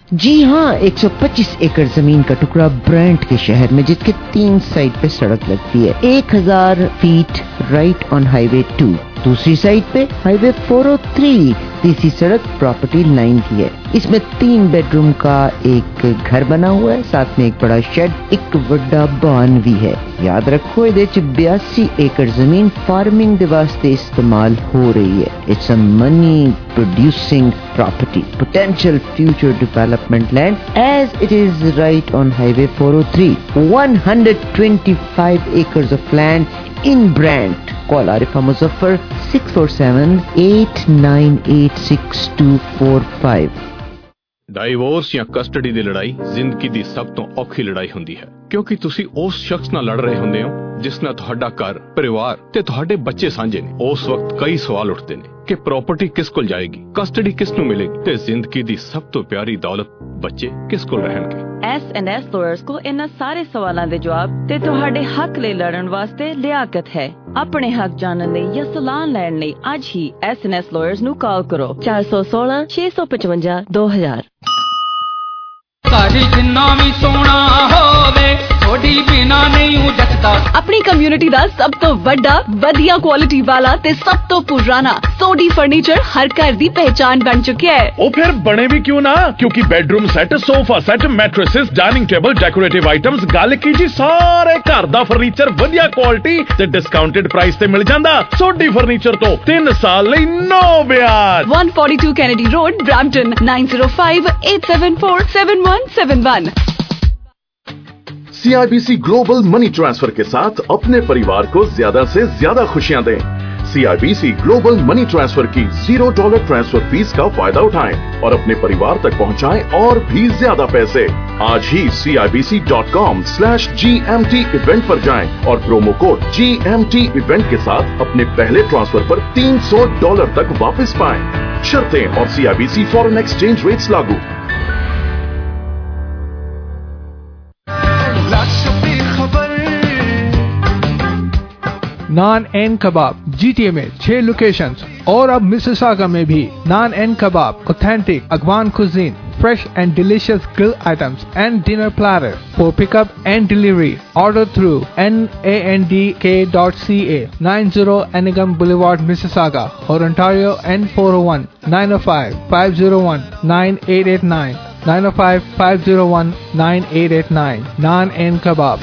जी हाँ, 125 एकड़ जमीन का टुकड़ा ब्रांट के शहर में, जिसके 3 साइड पे सड़क लगती है। 1000 फीट राइट ऑन हाईवे 2, दूसरी साइड पे हाईवे 403, तीसरी सड़क प्रॉपर्टी लाइन की है। इसमें 3 बेडरूम का एक घर बना हुआ है, साथ में एक बड़ा शेड, एक बड़ा बान भी है। याद रखो, ये 82 एकड़ जमीन फार्मिंग दे वास्ते इस्तेमाल हो रही है। It's a money producing property, potential future development land, as it is right on highway 403, 125 acres of land in Brant. Call Arifa Muzaffar 647-898-6245. Divorce ਜਾਂ ਕਸਟਡੀ ਦੀ ਲੜਾਈ ਜ਼ਿੰਦਗੀ ਦੀ ਸਭ ਤੋਂ ਔਖੀ ਲੜਾਈ ਹੁੰਦੀ ਹੈ, ਕਿਉਂਕਿ ਤੁਸੀਂ ਉਸ ਸ਼ਖਸ ਨਾਲ ਲੜ ਰਹੇ ਹੁੰਦੇ ਹੋ ਜਿਸ ਨਾਲ ਤੁਹਾਡਾ ਘਰ, ਪਰਿਵਾਰ ਤੇ ਤੁਹਾਡੇ ਬੱਚੇ ਸਾਂਝੇ ਨੇ। ਉਸ ਵਕਤ ਕਈ ਸਵਾਲ ਉੱਠਦੇ ਨੇ ਕਿ ਪ੍ਰਾਪਰਟੀ ਕਿਸ ਕੋਲ ਜਾਏਗੀ, ਕਸਟਡੀ ਕਿਸ ਨੂੰ ਮਿਲੇਗੀ ਤੇ ਜ਼ਿੰਦਗੀ ਦੀ ਸਭ ਤੋਂ ਪਿਆਰੀ ਦੌਲਤ ਬੱਚੇ ਕਿਸ ਕੋਲ ਰਹਿਣਗੇ। S&S Lawyers ਕੋਲ ਇਹਨਾਂ ਸਾਰੇ ਸਵਾਲਾਂ ਦੇ ਜਵਾਬ ਤੇ ਤੁਹਾਡੇ ਹੱਕ ਲਈ ਲੜਨ ਵਾਸਤੇ ਲਿਆਕਤ ਹੈ। ਆਪਣੇ ਹੱਕ ਜਾਣਨ ਲਈ ਜਾਂ ਸਲਾਹ ਲੈਣ ਲਈ ਅੱਜ ਹੀ S&S Lawyers ਨੂੰ ਕਾਲ ਕਰੋ 416 655 2000। ਸਾਡੀ ਜਿੰਨਾ ਵੀ ਸੋਹਣਾ ਹੋਵੇ ਥੋੜੀ ਬਿਨਾ ਨਹੀਂ ਜੱਟਦਾ। ਆਪਣੀ ਕਮਿਊਨਿਟੀ ਦਾ ਸਭ ਤੋਂ ਵੱਡਾ, ਵਧੀਆ ਕੁਆਲਿਟੀ ਵਾਲਾ ਤੇ ਸਭ ਤੋਂ ਪੁਰਾਣਾ ਸੋਡੀ ਫਰਨੀਚਰ ਹਰ ਘਰ ਦੀ ਪਹਿਚਾਨ ਬਣ ਚੁੱਕਿਆ ਹੈ। ਉਹ ਫਿਰ ਬਣੇ ਵੀ ਕਿਉਂ ਨਾ, ਕਿਉਂਕਿ bedroom set, sofa set, mattresses, dining table, decorative items, ਗੱਲ ਕੀ ਜੀ, ਸਾਰੇ ਘਰ ਦਾ ਫਰਨੀਚਰ ਵਧੀਆ ਕੁਆਲਿਟੀ ਤੇ ਡਿਸਕਾਊਂਟਡ ਪ੍ਰਾਈਸ ਤੇ ਮਿਲ ਜਾਂਦਾ। ਸੋਡੀ ਫਰਨੀਚਰ ਤੋਂ 3 ਸਾਲ ਲਈ ਨੋ ਵਿਆਜ। 142 Kennedy Road, Brampton, 9058747171। CIBC global money transfer के साथ अपने परिवार को ज्यादा से ज्यादा खुशियां दें। CIBC ग्लोबल मनी ट्रांसफर की $0 ट्रांसफर फीस का फायदा उठाएं और अपने परिवार तक पहुंचाएं और भी ज्यादा पैसे। आज ही CIBC.com/GMT इवेंट पर जाएं और प्रोमो कोड GMT इवेंट के साथ अपने पहले ट्रांसफर पर $300 तक वापस पाएं। शर्तें और CIBC फॉरेन एक्सचेंज रेट्स लागू। नान एंड कबाब GTA में 6 लोकेशंस और अब मिसिसागा में भी। Naan and Kebab, authentic Afghan cuisine, fresh and delicious grill items and dinner platter for pickup and delivery. Order through nandk.ca, 90 Anigam Boulevard, Mississauga, or Ontario N401-905-501-9889, 905-501-9889. Naan and Kebab.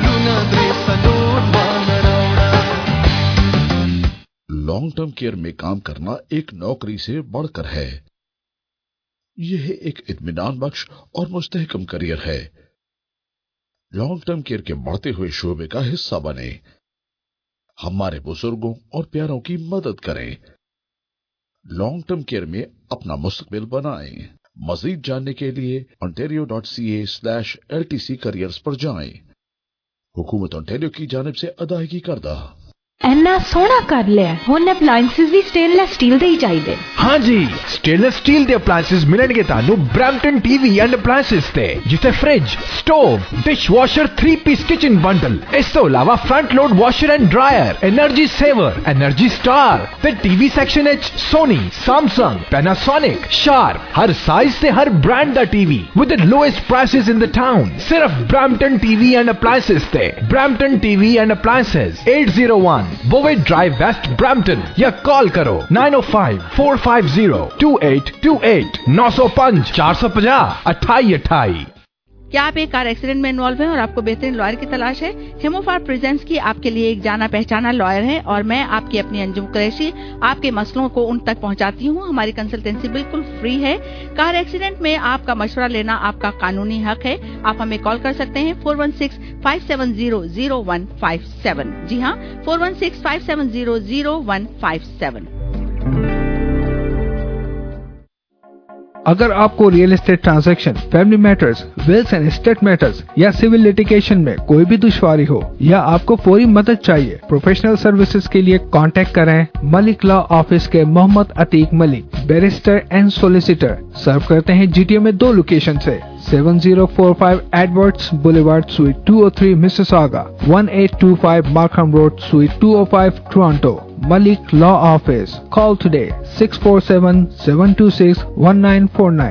Long term care में काम करना एक नौकरी से बढ़कर है। यह एक इत्मीनान बख्श और मुस्तहकम करियर है। लॉन्ग टर्म केयर के बढ़ते हुए शोबे का हिस्सा बने, हमारे बुजुर्गों और प्यारों की मदद करें, लॉन्ग टर्म केयर में अपना मुस्तकबिल बनाएं। मजीद जानने के लिए ontario.ca/LTC careers पर जाएं। हुकूमत ओंटारियो की जानिब से अदायगी करदा। ਇੰਨਾ ਸੋਹਣਾ ਕਰ ਲਿਆ, ਹੁਣ ਅਪਲਾਈਐਂਸਸ ਵੀ ਸਟੇਨਲੈਸ ਸਟੀਲ ਦੇ ਹੀ ਚਾਹੀਦੇ। हाँ जी, स्टेनलेस स्टील ਦੇ ਅਪਲਾਈਐਂਸਸ ਮਿਲਣਗੇ ਤੁਹਾਨੂੰ ਬ੍ਰੈਂਪਟਨ TV ਐਂਡ ਅਪਲਾਈਐਂਸਸ ਤੇ, ਜਿੱਥੇ fridge, stove, dishwasher, 3-piece kitchen bundle, ਇਸ ਤੋਂ ਇਲਾਵਾ front load washer and dryer, energy saver, energy star ਤੇ TV ਸੈਕਸ਼ਨ ਵਿੱਚ ਸੋਨੀ, ਸੈਮਸੰਗ, ਪੈਨਾਸੋਨਿਕ, ਸ਼ਾਰਪ, ਹਰ ਸਾਈਜ਼ ਤੇ ਹਰ ਬ੍ਰਾਂਡ ਦਾ TV with the lowest prices in the town। ਸਿਰਫ ਬ੍ਰੈਂਪਟਨ TV ਐਂਡ ਅਪਲਾਈਐਂਸਸ ਤੇ। Brampton TV and Appliances, 801 Bowen Drive, West Brampton, या call करो 905-450-2828, 905-450-2828। क्या आप एक कार एक्सीडेंट में इन्वॉल्व हैं और आपको बेहतरीन लॉयर की तलाश है? हिमोफार प्रेजेंस की आपके लिए एक जाना पहचाना लॉयर है और मैं आपकी अपनी अंजुम कुरैशी आपके मसलों को उन तक पहुंचाती हूं। हमारी कंसल्टेंसी बिल्कुल फ्री है। कार एक्सीडेंट में आपका मशवरा लेना आपका कानूनी हक है। आप हमें कॉल कर सकते हैं 416-570-0157। जी हाँ, 416-570-0157। अगर आपको real estate transaction, family matters, wills and estate matters या सिविल लिटिगेशन में कोई भी दुश्वारी हो या आपको फौरी मदद चाहिए, प्रोफेशनल सर्विसेज के लिए कांटेक्ट करें मलिक लॉ ऑफिस के Mohammed Atiq Malik, barrister and solicitor. Serve करते हैं GTA में 2 लोकेशन से, 7045 Edwards Boulevard, Suite 203, Mississauga, 1825 Markham Road, Suite 205, Toronto। Malik Law Office. Call today 647-726-1949.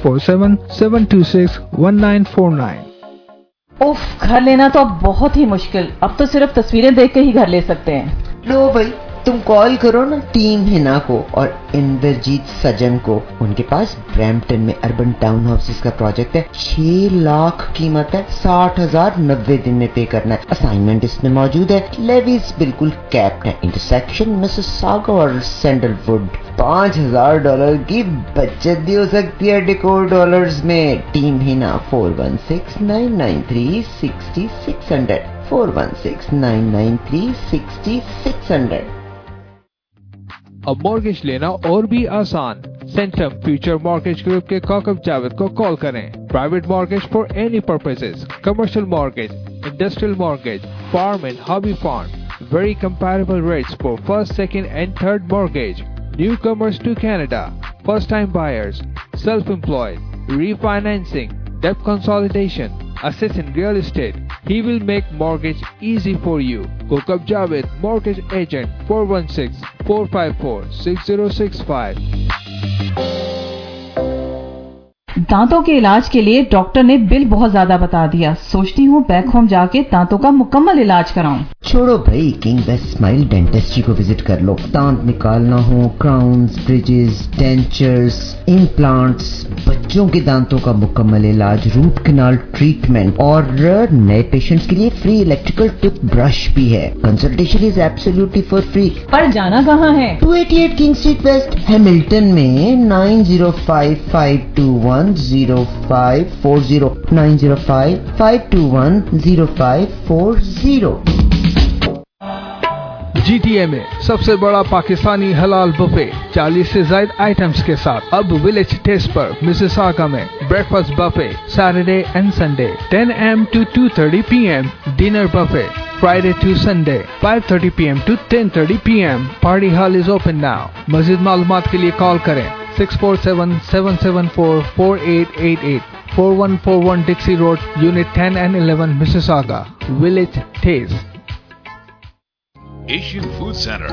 647-726-1949. उफ, घर लेना तो अब बहुत ही मुश्किल। अब तो सिर्फ तस्वीरें देख के ही घर ले सकते हैं। लो भाई, तुम कॉल करो ना टीम हिना को और इंद्रजीत सजन को। उनके पास ब्रैम्पटन में अर्बन टाउन हाउसेस का प्रोजेक्ट है। 6 लाख कीमत है, 60,000 90 दिन में पे करना है। असाइनमेंट इसमें मौजूद है। लेवीज बिल्कुल कैप्ड है। इंटरसेक्शन मिसिसागा और सैंडलवुड। $5,000 की बचत भी हो सकती है डेकोर डॉलर्स में। टीम हिना 416-993-6600 416-993-6600। अब मॉर्गेज लेना और भी आसान। सेंटम फ्यूचर मॉर्गेज ग्रुप के कौकब जावेद को कॉल करें। Private mortgage for any purposes, commercial mortgage, industrial mortgage, farm and hobby farm, very comparable rates for first, second and third mortgage, newcomers to Canada, first time buyers, self employed, refinancing, debt consolidation, assets in real estate. He will make mortgage easy for you. Kokab Javed, Mortgage Agent, 416-454-6065. दांतों के इलाज के लिए doctor ने bill बहुत ज्यादा बता दिया। सोचती हूँ बैक होम जाके दांतों का मुकम्मल इलाज कराऊं। छोड़ो भाई, किंग बेस्ट स्माइल डेंटिस्ट्री को विजिट कर लो। दांत निकालना हो, क्राउन्स, ब्रिजेस, डेंचर्स, इम्प्लांट्स, बच्चों के दांतों का मुकम्मल इलाज, रूट कैनाल ट्रीटमेंट और नए पेशेंट्स के लिए फ्री इलेक्ट्रिकल टूथ ब्रश भी है। Consultation is absolutely for free. पर जाना कहाँ है? 288 किंग स्ट्रीट वेस्ट, हैमिल्टन में 905-521-0540 905-521-0540। GTA में सबसे बड़ा पाकिस्तानी हलाल बुफे 40 से ज्यादा आइटम्स के साथ अब विलेज टेस्ट पर मिसिसागा में breakfast buffet Saturday and Sunday 10 AM to 2:30 PM, dinner buffet Friday to Sunday 5:30 PM to 10:30 PM. Party hall is open now. मज़ीद मालूमात के लिए कॉल करें 647-774-4888 4141 Dixie Road, Unit 10 and 11, Mississauga. Village Taste. Asian food centre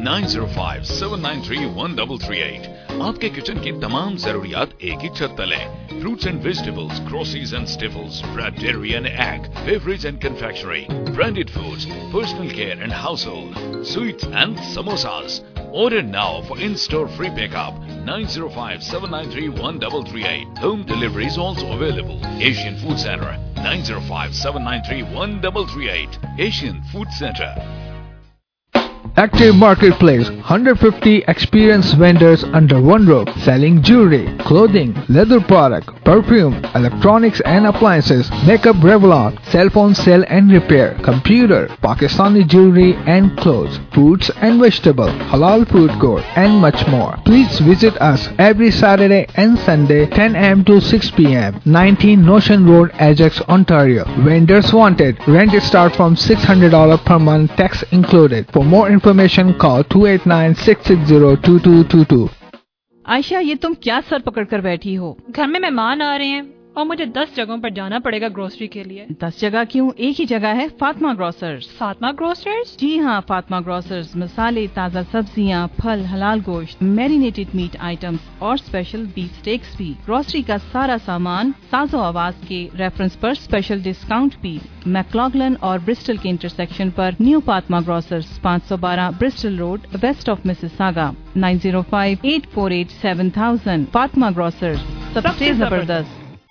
905-793-1338। आपके kitchen की तमाम जरूरियात एक ही छत तले। Fruits and vegetables, groceries and staples, bread, dairy and egg, beverage and confectionery, branded foods, personal care and household, sweets and samosas. Order now for in-store free pickup 905-793-1338. Home delivery is also available. Asian Food Center 905-793-1338. Asian Food Center. Active Marketplace, 150 experienced vendors under one roof, selling jewelry, clothing, leather product, perfume, electronics and appliances, makeup, Revlon, cell phone sale and repair, computer, Pakistani jewelry and clothes, fruits and vegetable, halal food court and much more. Please visit us every Saturday and Sunday 10 AM to 6 PM, 19 Notion Road, Ajax, Ontario. Vendors wanted. Rent start from $600 per month, tax included. For more information call 289-660-2222. Ayesha, ये तुम क्या sir पकड़ कर बैठी हो? घर में मेहमान आ रहे हैं और मुझे 10 जगहों पर जाना पड़ेगा ग्रोसरी के लिए। 10 जगह क्यों? एक ही जगह है, फातिमा ग्रोसर्स। फातिमा ग्रोसर्स? जी हाँ, फातिमा ग्रोसर्स मसाले, ताज़ा सब्जियाँ, फल, हलाल गोश्त, मैरिनेटेड मीट आइटम्स और स्पेशल बीफ स्टेक्स भी। ग्रोसरी का सारा सामान साजो आवाज के रेफरेंस पर स्पेशल डिस्काउंट भी। मैक्लॉगलन और ब्रिस्टल के इंटरसेक्शन पर New Fatima Grocers, 512 Bristol Road, west of Mississauga, 905-848-7000। Fatima Grocers, सबसे जबरदस्त।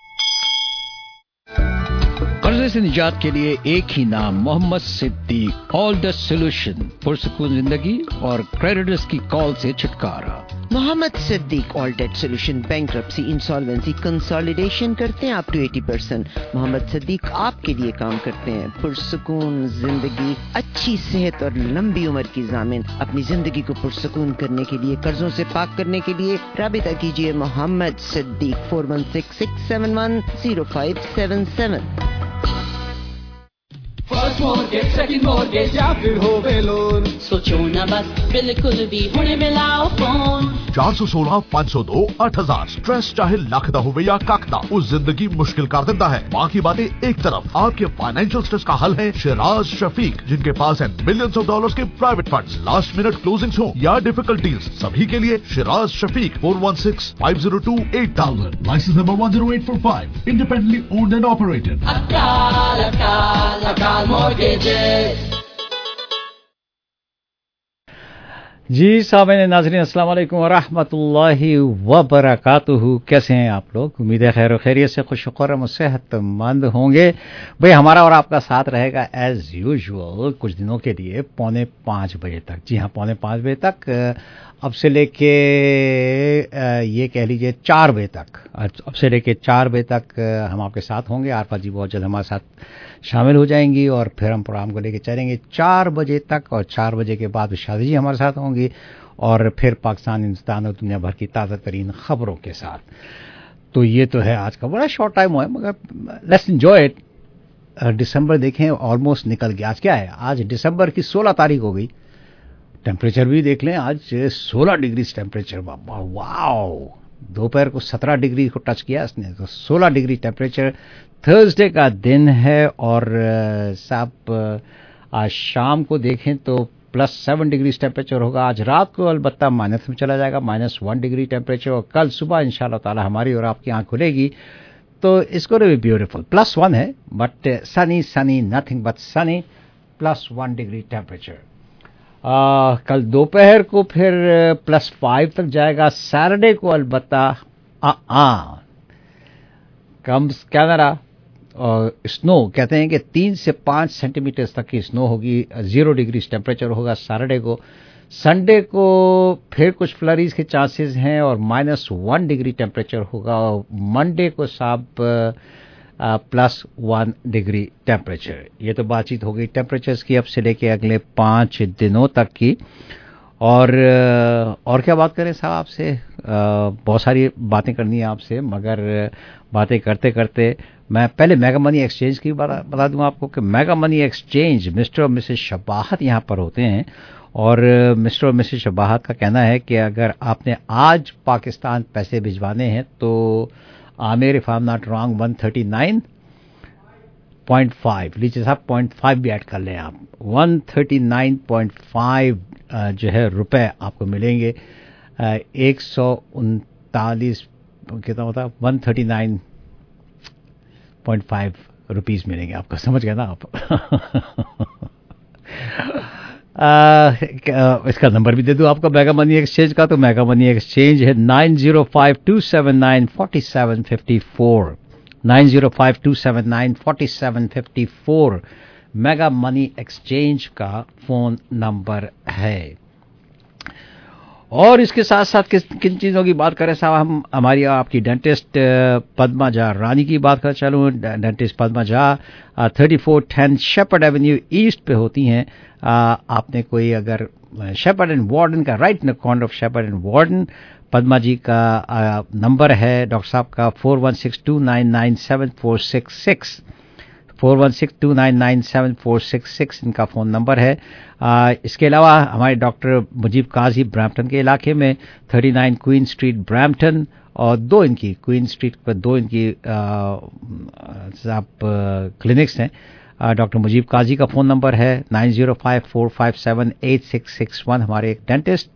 कर्जे से निजात के लिए एक ही नाम, Mohammed Siddiq. All the solution, पुरसुकून जिंदगी और क्रेडिटर्स की कॉल से छुटकारा। Mohammed Siddiq All Debt Solution, bankruptcy, insolvency, consolidation करते हैं अप टू 80%। मोहम्मद सिद्दीक आपके लिए काम करते हैं। पुरसुकून जिंदगी, अच्छी सेहत और लंबी उम्र की जामिन। अपनी जिंदगी को पुरसुकून करने के लिए, कर्जों से पाक करने के लिए राबिता कीजिए Mohammed Siddiq 416-671-0577। First mortgage second mortgage या फिर होवे लोन सोचो ना बस बिल्कुल भी हुणे मिलाओ फोन 416-502-8000 स्ट्रेस चाहे लख दा होवे या कख दा उस जिंदगी मुश्किल कर देता है। बाकी बातें एक तरफ, आपके फाइनेंशियल स्ट्रेस का हल है शिराज शफीक, जिनके पास है मिलियंस ऑफ डॉलर्स के private funds, last minute closings हो या डिफिकल्टीज, सभी के लिए Shiraz Shafiq 416-502-8000, licence number 10845, independently owned and operated. Akal Mortgages. जी सामईन नाज़रीन अस्सलाम वालेकुम व रहमतुल्लाहि व बरकातुहू। कैसे हैं आप लोग? उम्मीद है खैर खैरियत से खुशखुर्रम और सेहतमंद होंगे। भाई हमारा और आपका साथ रहेगा एज यूजुअल कुछ दिनों के लिए 4:45 बजे तक। जी हाँ, 4:45 बजे तक, अब से लेके ये कह लीजिए 4 बजे तक, अब से लेके 4 बजे तक हम आपके साथ होंगे। आरफा जी बहुत जल्द हमारे साथ शामिल हो जाएंगी और फिर हम प्रोग्राम को लेके चलेंगे 4 बजे तक, और 4 बजे के बाद शादी जी हमारे साथ होंगी और फिर पाकिस्तान, हिंदुस्तान और दुनिया भर की ताज़ा तरीन खबरों के साथ। तो ये तो है आज का बड़ा शॉर्ट टाइम है, मगर लेट्स एंजॉय इट। दिसंबर देखें ऑलमोस्ट निकल गया। आज क्या है? आज दिसंबर की 16 तारीख हो गई। टेम्परेचर भी देख लें, आज 16 डिग्री टेम्परेचर। वाओ, दोपहर को 17 डिग्री को टच किया इसने, तो 16 डिग्री टेम्परेचर। थर्सडे का दिन है और साहब आज शाम को देखें तो +7 डिग्री टेम्परेचर होगा। आज रात को अलबत्ता माइनस में चला जाएगा, -1 डिग्री टेम्परेचर। और कल सुबह इंशाल्लाह ताला हमारी और आपकी आंख खुलेगी तो इसको भी ब्यूटीफुल +1 है, but sunny nothing but sunny, +1 degree temperature. कल दोपहर को फिर +5 तक जाएगा। सैटरडे को अलबत्ता कम्स कैमरा और स्नो, कहते हैं कि 3 से 5 सेंटीमीटर तक की स्नो होगी। 0 डिग्री टेम्परेचर होगा सैटरडे को। संडे को फिर कुछ फ्लरीज के चांसेस हैं और -1 डिग्री टेम्परेचर होगा। और मंडे को साहब +1 डिग्री टेम्परेचर। ये तो बातचीत हो गई टेम्परेचर्स की अब से लेके अगले 5 दिनों तक की। और क्या बात करें साहब आपसे? बहुत सारी बातें करनी है आपसे, मगर बातें करते करते मैं पहले मेगा मनी एक्सचेंज की बता दूं आपको कि मेगा मनी एक्सचेंज मिस्टर और मिसेस शबाहत यहाँ पर होते हैं। और मिस्टर और मिसेस शबाहत का कहना है कि अगर आपने आज पाकिस्तान पैसे भिजवाने हैं तो Aamir if I am not wrong 139.5, लीजिए साहब 0.5 भी ऐड कर लें आप, 139.5 जो है रुपए आपको मिलेंगे। 139 कितना होता है? 139.5 रुपीस मिलेंगे आपको, समझ गए ना आप? इसका नंबर भी दे दूं आपको मेगा मनी एक्सचेंज का। तो मेगा मनी एक्सचेंज है 9052794754, 9052794754 मेगा मनी एक्सचेंज का फोन नंबर है। और इसके साथ साथ किन चीज़ों की बात करें साहब? हम हमारी आपकी डेंटिस्ट पद्मा झा रानी की बात कर चलूँ। Dentist Padma Jha 3410 Sheppard Avenue East पे होती हैं। आपने कोई अगर शेपर्ड एंड वार्डन का right in the corner of Sheppard and Warden, Padma ji का नंबर है डॉक्टर साहब का 4162997466, 4162997466 इनका फ़ोन नंबर है। इसके अलावा हमारे डॉक्टर मुजीब काजी ब्रैम्पटन के इलाके में 39 क्वीन स्ट्रीट ब्रैम्पटन, और 2 इनकी क्वीन स्ट्रीट पर 2 इनकी क्लिनिक्स हैं। डॉक्टर मुजीब काजी का फ़ोन नंबर है 9054578661, हमारे एक डेंटिस्ट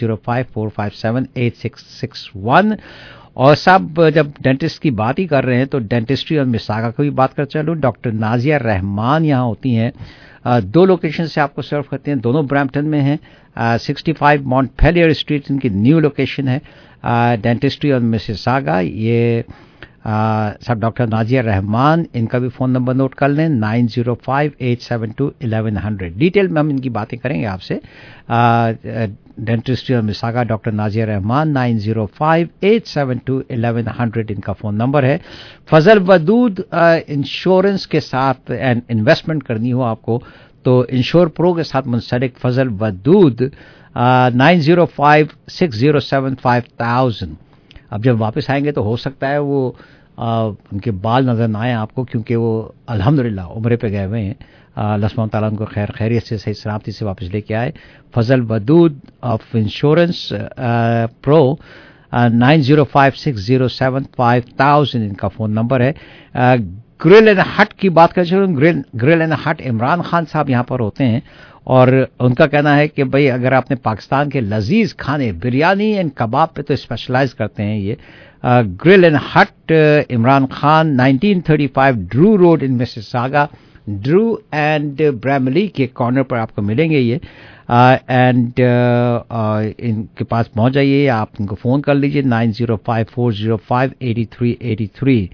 9054578661। और साहब जब डेंटिस्ट की बात ही कर रहे हैं तो डेंटिस्ट्री और मिसागा की भी बात कर चलूँ। डॉक्टर नाजिया रहमान यहाँ होती हैं। 2 लोकेशन से आपको सर्व करते हैं, दोनों ब्रैम्पटन में हैं। 65 मॉन्टपेलियर स्ट्रीट इनकी न्यू लोकेशन है। डेंटिस्ट्री और मिसिसागा, ये साहब डॉक्टर नाजिया रहमान, इनका भी फ़ोन नंबर नोट कर लें 9058721100। डिटेल में हम इनकी बातें करेंगे आपसे। डेंटिस्ट्री और मिसागा डॉक्टर नाजिया रहमान 9058721100 इनका फ़ोन नंबर है। फजल वदूद इंश्योरेंस के साथ एंड इन्वेस्टमेंट करनी हो आपको तो इंश्योर प्रो के साथ मुंसलिक फजल वदूद 9056075000। अब जब वापस आएंगे तो हो सकता है वो उनके बाल नजर ना आए आपको, क्योंकि वो अल्हम्दुलिल्लाह उम्रे पे गए हुए हैं। अल्लाह सुब्हानहू तआला उनको खैर खैरियत से सही सलामती से वापस लेके आए। Fazal Wadood of Insurance Pro 9056075000 इनका फ़ोन नंबर है। ग्रिल एंड हट की बात करें, grill and Hut Imran Khan साहब यहाँ पर होते हैं और उनका कहना है कि भाई अगर आपने पाकिस्तान के लजीज खाने बिरयानी एंड कबाब पे तो स्पेशलाइज करते हैं ये। Grill and Hut Imran Khan 1935 Drew Road in Mississauga, Drew and Bramalea के कॉर्नर पर आपको मिलेंगे ये। एंड इनके पास पहुंच जाइए, आप इनको फ़ोन कर लीजिए 9054058383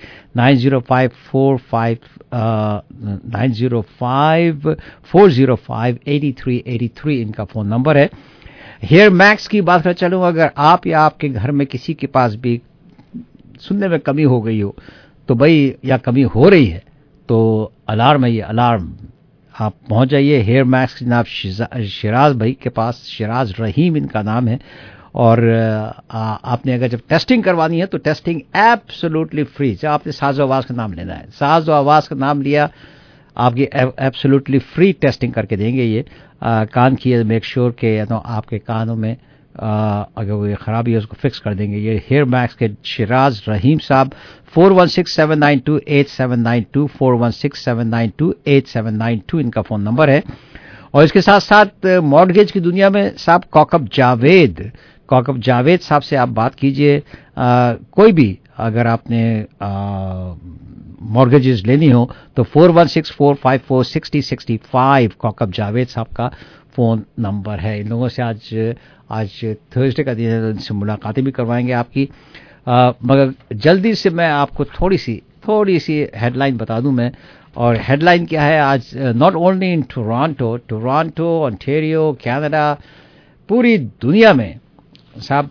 9054058383 इनका फ़ोन नंबर है। हेयर मैक्स की बात कर चलूँ, अगर आप या आपके घर में किसी के पास भी सुनने में कमी हो गई हो तो भाई या कमी हो रही है तो अलार्म है ये, अलार्म आप पहुंच जाइए हेयर मैक्स जनाब शिराज भाई के पास, शिराज रहीम इनका नाम है। और आपने अगर जब टेस्टिंग करवानी है तो टेस्टिंग एब्सोल्युटली फ्री। जब आपने साज आवाज़ का नाम लेना है, साज आवाज़ का नाम लिया, आपकी एब्सोल्युटली फ्री टेस्टिंग करके देंगे ये। कान की मेक श्योर के आपके कानों में अगर वो खराबी है उसको फिक्स कर देंगे ये हेयर मैक्स के शिराज रहीम साहब। 4167928792 4167928792 इनका फ़ोन नंबर है। और इसके साथ साथ मॉर्गेज की दुनिया में साहब कौकब जावेद साहब से आप बात कीजिए। कोई भी अगर आपने मॉर्गेजेस लेनी हो तो 4164546065 कौकब जावेद साहब का फ़ोन नंबर है। इन लोगों से आज थर्सडे का दिन है, इनसे मुलाकातें भी करवाएंगे आपकी। मगर जल्दी से मैं आपको थोड़ी सी हेडलाइन बता दूं मैं। और हेडलाइन क्या है आज, not only in Toronto Ontario Canada, पूरी दुनिया में साहब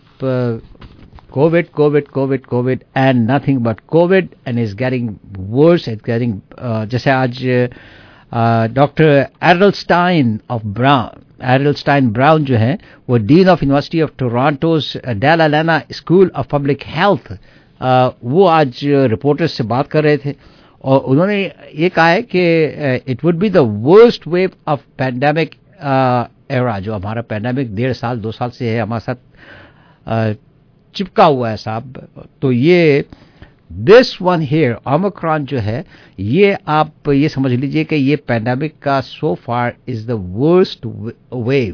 COVID and nothing but COVID and is getting worse, is getting जैसे आज डॉक्टर एडलस्टाइन ब्राउन जो है वो dean of University of Toronto's Dalla Lana School of Public Health, वो आज रिपोर्टर्स से बात कर रहे थे और उन्होंने ये कहा है कि it would be the worst wave of pandemic era. जो हमारा पैंडेमिक 1.5-2 साल से है हमारे साथ चिपका हुआ है साहब, तो ये दिस वन हियर ओमिक्रॉन जो है ये आप ये समझ लीजिए कि ये पैंडेमिक का so far is the worst wave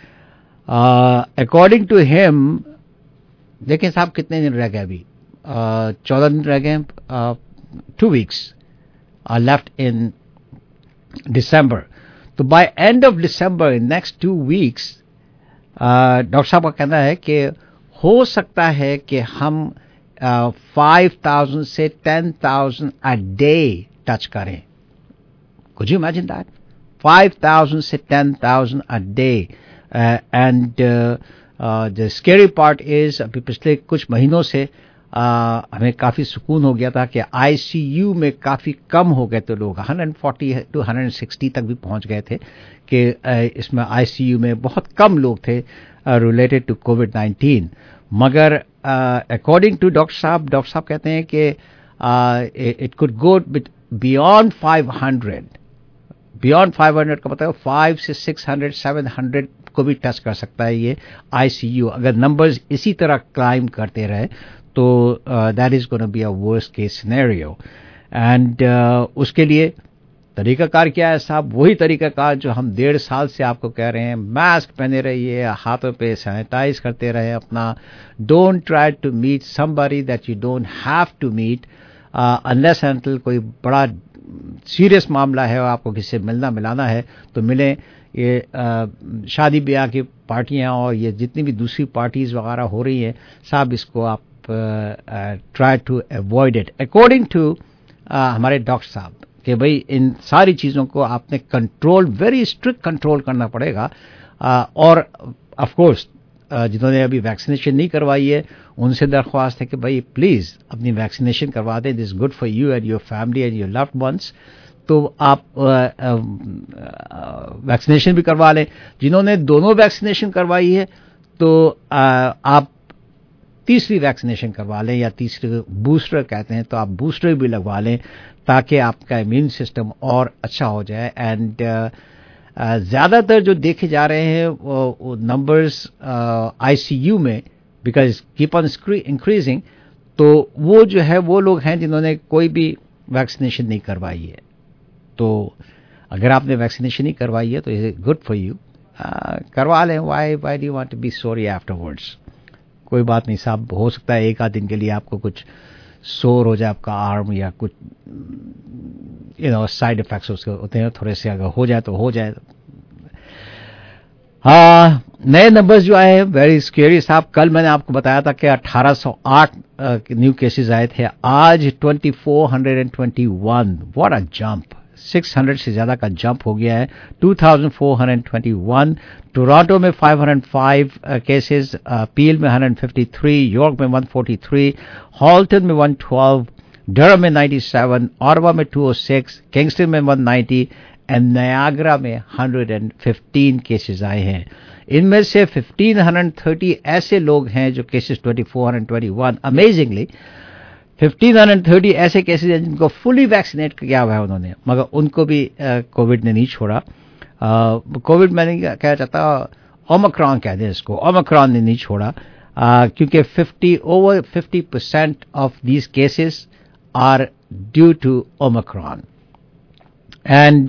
according to him. देखें साहब कितने दिन रह गए अभी, 14 दिन रह गए, 2 weeks are left in December. तो by end of December in next 2 weeks doctor साहब का कहना है कि हो सकता है कि हम 5,000 से 10,000 a day टच करें। Could you imagine that? 5,000 से 10,000 a day. And the scary part is अभी पिछले कुछ महीनों से हमें काफ़ी सुकून हो गया था कि आईसीयू में काफ़ी कम हो गए थे लोग, 140 to 160 तक भी पहुंच गए थे कि इसमें आईसीयू में बहुत कम लोग थे रिलेटेड टू कोविड-19। मगर अकॉर्डिंग टू डॉक्टर साहब कहते हैं कि इट कुड गो बियॉन्ड 500 का मतलब 500 से 600 700 को भी टच कर सकता है ये आईसीयू, अगर नंबर्स इसी तरह क्लाइम करते रहे तो that is gonna be a worst case scenario. And उसके लिए तरीकाकार क्या है साहब, वही तरीकाकार जो हम 1.5 साल से आपको कह रहे हैं, मास्क पहने रहिए, हाथों पे सैनिटाइज करते रहे अपना, don't try to meet somebody that you don't have to meet unless until कोई बड़ा सीरियस मामला है और आपको किसी से मिलना मिलाना है तो मिलें। ये शादी ब्याह की पार्टियां और ये जितनी भी दूसरी पार्टीज वगैरह हो रही हैं साहब, इसको आप try to avoid it according to हमारे डॉक्टर साहब कि भाई इन सारी चीज़ों को आपने कंट्रोल, वेरी स्ट्रिक्ट कंट्रोल करना पड़ेगा। और ऑफ कोर्स जिन्होंने अभी वैक्सीनेशन नहीं करवाई है उनसे दरख्वास्त है कि भाई प्लीज़ अपनी वैक्सीनेशन करवा दें, this good for you and your family and your loved ones. तो आप वैक्सीनेशन भी करवा लें। जिन्होंने दोनों वैक्सीनेशन करवाई है तो आप तीसरी वैक्सीनेशन करवा लें या तीसरे बूस्टर कहते हैं, तो आप बूस्टर भी लगवा लें ताकि आपका इम्यून सिस्टम और अच्छा हो जाए. एंड ज़्यादातर जो देखे जा रहे हैं वो नंबर्स ICU में, बिकॉज कीप ऑन इंक्रीजिंग, तो वो जो है वो लोग हैं जिन्होंने कोई भी वैक्सीनेशन नहीं करवाई है. तो अगर आपने वैक्सीनेशन नहीं करवाई है तो इज गुड फॉर यू, करवा लें. Why do you want to be sorry afterwards? कोई बात नहीं साहब, हो सकता है एक आध दिन के लिए आपको कुछ सोर हो जाए आपका आर्म या कुछ साइड इफेक्ट्स उसके होते हैं थोड़े से, अगर हो जाए तो हो जाए. नए नंबर्स जो आए हैं वेरी स्केरी साहब. कल मैंने आपको बताया था कि 1808 न्यू केसेस आए थे, आज 2421. व्हाट अ जंप, 600 से ज्यादा का जंप हो गया है. 2421. टोरंटो में 505 केसेस, पील में 153, यॉर्क में 143, हॉल्टन में 112, डरहम में 97, ऑटवा में 206, किंगस्टन में 190 एंड नायाग्रा में 115 केसेस आए हैं. इनमें से 1530 ऐसे लोग हैं जो केसेस 2421 अमेजिंगली 1530 ऐसे केसेस हैं जिनको फुली वैक्सीनेट किया हुआ है उन्होंने, मगर उनको भी कोविड ने नहीं छोड़ा. कोविड मैं नहीं कहना चाहता, ओमिक्रॉन कह दें इसको, ओमिक्रॉन ने नहीं छोड़ा, क्योंकि over 50% of these cases are due to Omicron. And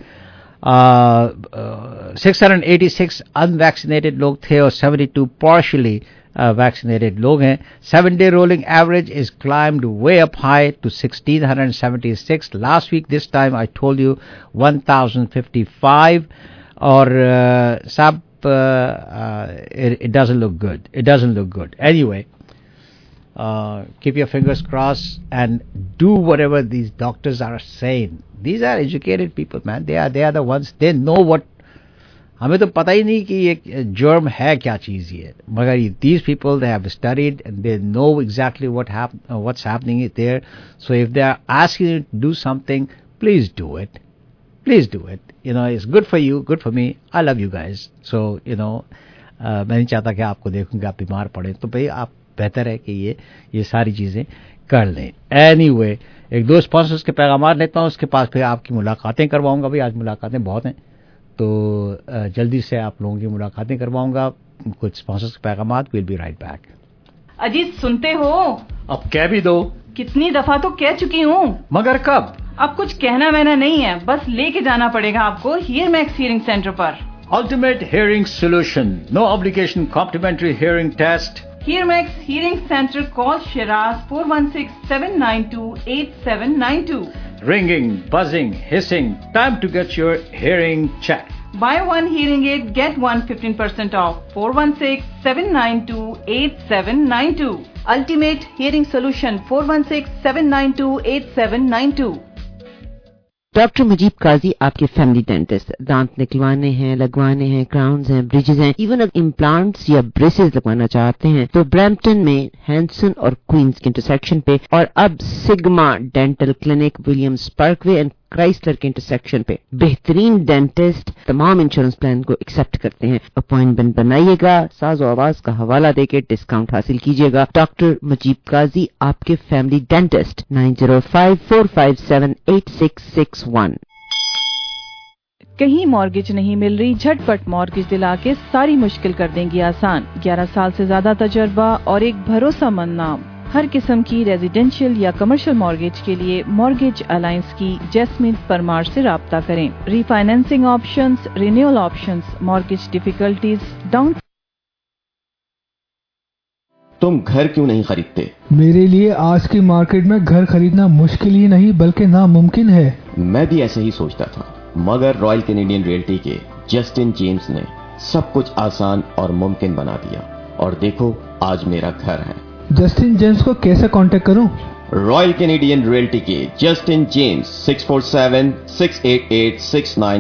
686 unvaccinated लोग थे और 72 partially vaccinated लोग हैं. 7-day rolling average is climbed way up high to 1676. Last week this time I told you 1055. और साहब it doesn't look good. It doesn't look good. Anyway, keep your fingers crossed and do whatever these doctors are saying. These are educated people, man. They are the ones, they know what. हमें तो पता ही नहीं कि ये germ है क्या चीज ये, मगर these people they have studied and they know exactly what's happening there. So if they are asking you to do something, please do it. Please do it. It's good for you, good for me. I love you guys. So मैं नहीं चाहता कि आपको देखूंगा आप बीमार पड़े, तो भाई आप बेहतर है कि ये सारी चीजें कर लें. Anyway, एक दो स्पॉन्सर्स के पैगाम लेता हूँ, उसके पास फिर आपकी मुलाकातें करवाऊंगा. भाई आज मुलाकातें बहुत हैं, तो जल्दी से आप लोगों की मुलाकातें करवाऊंगा. कुछ स्पॉन्सर्स के पैगाम. Will be right back. Ajit सुनते हो? अब कह भी दो. कितनी दफा तो कह चुकी हूँ, मगर कब? अब कुछ कहना वहना नहीं है, बस लेके जाना पड़ेगा आपको हियर मैक्स हियरिंग सेंटर पर. Ultimate hearing solution, no obligation complimentary hearing test. Here Max Hearing Center, call Shiraz 416-792-8792. Ringing, buzzing, hissing, time to get your hearing checked. Buy one hearing aid, get one 15% off. 416-792-8792. Ultimate Hearing Solution, 416-792-8792. Doctor Mujeeb Kazi आपके family dentist. दांत निकलवाने हैं, लगवाने हैं, crowns हैं, bridges हैं, even अगर implants या ब्रेसेस लगवाना चाहते हैं तो ब्रैम्पटन में हैंसन और क्वींस के इंटरसेक्शन पे, और अब Sigma Dental Clinic Williams Parkway and Chrysler के इंटरसेक्शन पे बेहतरीन डेंटिस्ट तमाम इंश्योरेंस प्लान को एक्सेप्ट करते हैं. अपॉइंटमेंट बनाइएगा, साज़ो आवाज का हवाला देके डिस्काउंट हासिल कीजिएगा. डॉक्टर मजीब काजी आपके फैमिली डेंटिस्ट. 9054578661. कहीं मॉर्गेज नहीं मिल रही, झटपट मॉर्गेज दिला के सारी मुश्किल कर देंगी आसान. 11 साल से ज्यादा तजर्बा और एक भरोसेमंद नाम. हर किस्म की रेजिडेंशियल या कमर्शियल मॉर्गेज के लिए मॉर्गेज अलायंस की जैस्मिन परमार से राब्ता करें. Refinancing options, renewal options, mortgage difficulties, down. तुम घर क्यों नहीं खरीदते? मेरे लिए आज की मार्केट में घर खरीदना मुश्किल ही नहीं बल्कि नामुमकिन है. मैं भी ऐसे ही सोचता था, मगर रॉयल कैनेडियन रियल्टी के जस्टिन जेम्स ने सब कुछ आसान और मुमकिन बना दिया, और देखो आज मेरा घर है. जस्टिन जेम्स को कैसे कांटेक्ट करूं? रॉयल कैनेडियन रियल्टी के Justin James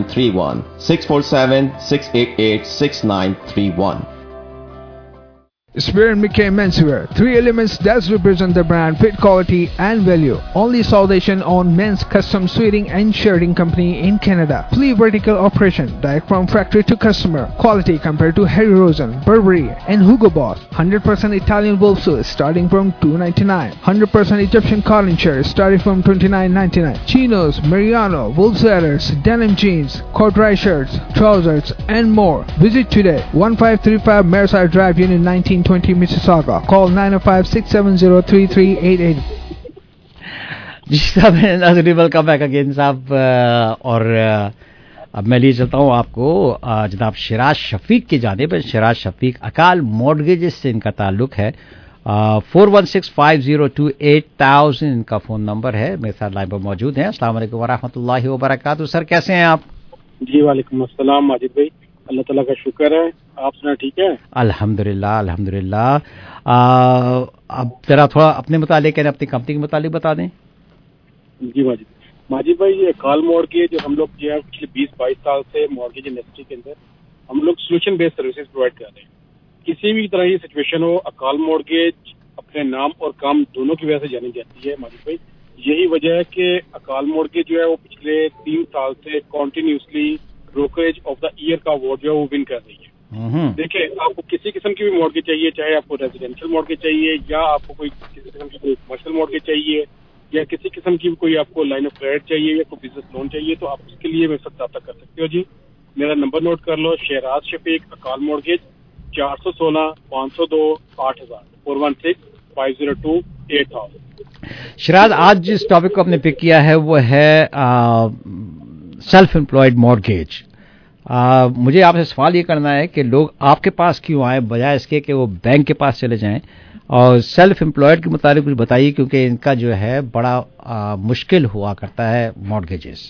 647-688-6931 647-688-6931. Spear & McKay Menswear. 3 elements that represent the brand, fit, quality and value. Only South Asian owned men's custom suiting and shirting company in Canada. Fully vertical operation, direct from factory to customer. Quality compared to Harry Rosen, Burberry and Hugo Boss. 100% Italian wool suits starting from $2.99. 100% Egyptian cotton shirts starting from $29.99. Chinos, Mariano, wool sweaters, denim jeans, corduroy shirts, trousers and more. Visit today. 1535 Mareside Drive, Unit 1920 Mississauga. Call 905-670-3388. जी साहब, नाज़रीन welcome back again साहब। और अब मैं लिए चलता हूँ आपको जनाब शिराज शफीक की जानिब। शिराज शफीक अकाल मॉर्गेजेस से इनका ताल्लुक है। 4165028000 इनका फ़ोन नंबर है। मेरे साथ लाइन पर मौजूद हैं। अस्सलाम वालेकुम वरहमतुल्लाहि वबरकातुहू। सर कैसे हैं आप? जी वालेकुम अस्सलाम माजिद भाई, अल्लाह ताला का शुक्र है। आप सुना ठीक है? अल्हम्दुलिल्लाह अल्हम्दुलिल्लाह। अब जरा थोड़ा अपने मुतालिक और अपनी कंपनी के मुतालिक बता दें। जी माजिद भाई, ये अकाल मॉर्गेज हम लोग जो है पिछले 20-22 साल से मॉर्गेज इंडस्ट्री के अंदर हम लोग सोल्यूशन बेस्ड सर्विसेज प्रोवाइड कर रहे हैं। किसी भी तरह की सिचुएशन हो, अकाल मॉर्गेज अपने नाम और काम दोनों की वजह से जानी जाती है माजिद भाई। यही वजह है कि अकाल मॉर्गेज जो है वो पिछले 3 साल से continuously brokerage of the year का अवार्ड जो है वो विन कर रही है। देखिए, आपको किसी किस्म की भी मॉर्गेज चाहिए, चाहे आपको रेजिडेंशियल मॉर्गेज चाहिए या आपको कोई किसी किस्म की कोई कमर्शियल मॉर्गेज चाहिए या किसी किस्म की कोई आपको लाइन ऑफ क्रेडिट चाहिए या कोई बिजनेस लोन चाहिए, तो आप उसके लिए मेरे साथ रब्ता कर सकते हो। जी मेरा नंबर नोट कर लो, शहराज शफीक अकाल मॉर्गेज 416-502-8000 416-502-8000। शिराज, आज जिस टॉपिक को आपने पिक किया है वो है सेल्फ एम्प्लॉयड मॉर्गेज। मुझे आपसे सवाल ये करना है कि लोग आपके पास क्यों आए बजाय इसके कि वो बैंक के पास चले जाएं, और सेल्फ एम्प्लॉयड के मुताबिक कुछ बताइए, क्योंकि इनका जो है बड़ा मुश्किल हुआ करता है मॉर्गेजेस।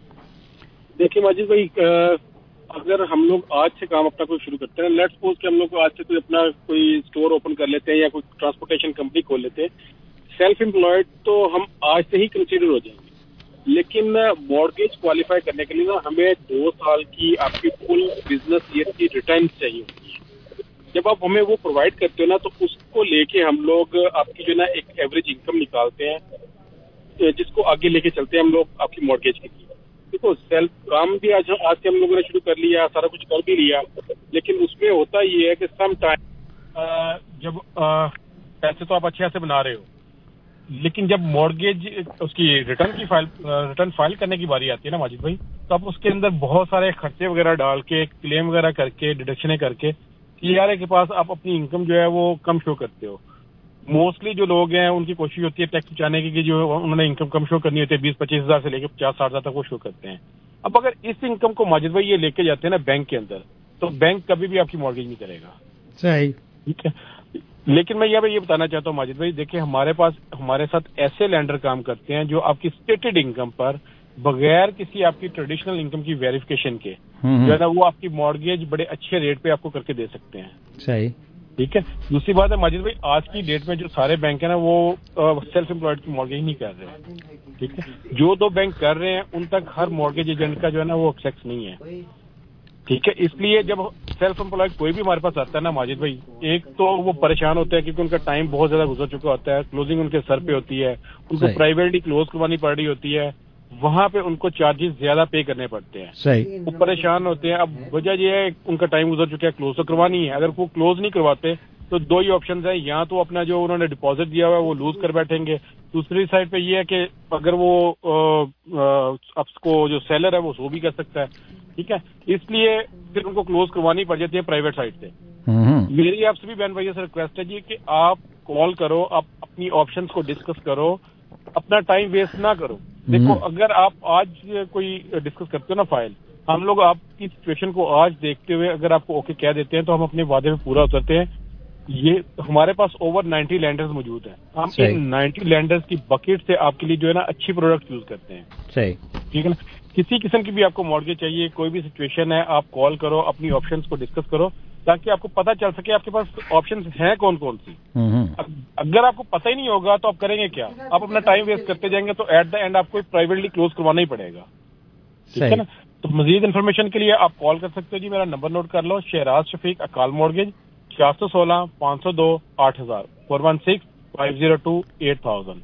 देखिए माजिद भाई, अगर हम लोग आज से काम अपना कोई शुरू करते हैं, लेट्स सपोज कि हम लोग आज से कोई अपना कोई स्टोर ओपन कर लेते हैं या कोई ट्रांसपोर्टेशन कंपनी खोल लेते हैं, सेल्फ एम्प्लॉयड तो हम आज से ही कंसीडर हो जाएंगे। लेकिन मॉर्गेज क्वालिफाई करने के लिए ना हमें 2 साल की आपकी फुल बिजनेस ईयर की रिटर्न चाहिए होती है। जब आप हमें वो प्रोवाइड करते हो ना, तो उसको लेके हम लोग आपकी जो ना एक एवरेज इनकम निकालते हैं, जिसको आगे लेके चलते हैं हम लोग आपकी मॉर्गेज के लिए। देखो, सेल्फ काम भी आज से हम लोगों ने शुरू कर लिया, सारा कुछ कर भी लिया, लेकिन उसमें होता ये है कि सम टाइम जब पैसे तो आप अच्छे से बना रहे हो, लेकिन जब मॉर्गेज उसकी रिटर्न फाइल करने की बारी आती है ना माजिद भाई, तो आप उसके अंदर बहुत सारे खर्चे वगैरह डाल के, क्लेम वगैरह करके, डिडक्शनें करके सीआरए के पास आप अपनी इनकम जो है वो कम शो करते हो। मोस्टली जो लोग हैं उनकी कोशिश होती है टैक्स बचाने की कि जो उन्होंने इनकम कम शो करनी होती है 20-25 हज़ार से लेकर 50-60 हज़ार तक वो शो करते हैं। अब अगर इस इनकम को माजिद भाई ये लेके जाते हैं ना बैंक के अंदर, तो बैंक कभी भी आपकी मॉर्गेज नहीं करेगा। सही, ठीक है। लेकिन मैं ये बताना चाहता हूँ माजिद भाई, देखिए हमारे साथ ऐसे लैंडर काम करते हैं जो आपकी स्टेटेड इनकम पर बगैर किसी आपकी ट्रेडिशनल इनकम की वेरिफिकेशन के जो है ना वो आपकी मॉर्गेज बड़े अच्छे रेट पे आपको करके दे सकते हैं। सही, ठीक है। दूसरी बात है माजिद भाई, आज की डेट में जो सारे बैंक है ना वो सेल्फ एम्प्लॉयड की मॉर्गेज नहीं कर रहे हैं। ठीक है। जो 2 बैंक कर रहे हैं उन तक हर मॉर्गेज एजेंट का जो है ना वो एक्सेस नहीं है। ठीक है। इसलिए जब सेल्फ एम्प्लॉयड कोई भी हमारे पास आता है ना माजिद भाई, एक तो वो परेशान होते हैं क्योंकि उनका टाइम बहुत ज्यादा गुजर चुका होता है, क्लोजिंग उनके सर पे होती है, उनको प्राइवेटली क्लोज करवानी पड़ रही होती है, वहां पे उनको चार्जेस ज्यादा पे करने पड़ते हैं। सही, वो परेशान होते हैं। अब वजह ये है उनका टाइम गुजर चुका है, क्लोज तो करवानी है। अगर वो क्लोज नहीं करवाते तो 2 ही ऑप्शन है, या तो अपना जो उन्होंने डिपॉजिट दिया हुआ है वो लूज कर बैठेंगे, दूसरी साइड पे ये है कि अगर वो आपको जो सेलर है वो भी कर सकता है। ठीक है। इसलिए फिर उनको क्लोज करवानी पड़ जाती है प्राइवेट साइड से। मेरी आप सभी बहन भाइयों से रिक्वेस्ट है जी कि आप कॉल करो, आप अपनी ऑप्शंस को डिस्कस करो, अपना टाइम वेस्ट ना करो। देखो, अगर आप आज कोई डिस्कस करते हो ना फाइल, हम लोग आपकी सिचुएशन को आज देखते हुए अगर आपको ओके कह देते हैं तो हम अपने वादे में पूरा उतरते हैं। ये हमारे पास ओवर 90 लैंडर्स मौजूद हैं। हम इन 90 लैंडर्स की बकेट से आपके लिए जो है ना अच्छी प्रोडक्ट यूज करते हैं। सही, ठीक है ना। किसी किस्म की भी आपको मॉर्गेज चाहिए, कोई भी सिचुएशन है, आप कॉल करो, अपनी ऑप्शंस को डिस्कस करो, ताकि आपको पता चल सके आपके पास ऑप्शंस हैं कौन कौन सी। अगर आपको पता ही नहीं होगा तो आप करेंगे क्या? आप अपना टाइम वेस्ट करते जाएंगे तो एट द एंड आपको प्राइवेटली क्लोज करवाना ही पड़ेगा। ठीक है ना। तो मजीद इन्फॉर्मेशन के लिए आप कॉल कर सकते हो जी। मेरा नंबर नोट कर लो, शहराज शफीक अकाल मॉर्गेज 416-502-8000 416-502-8000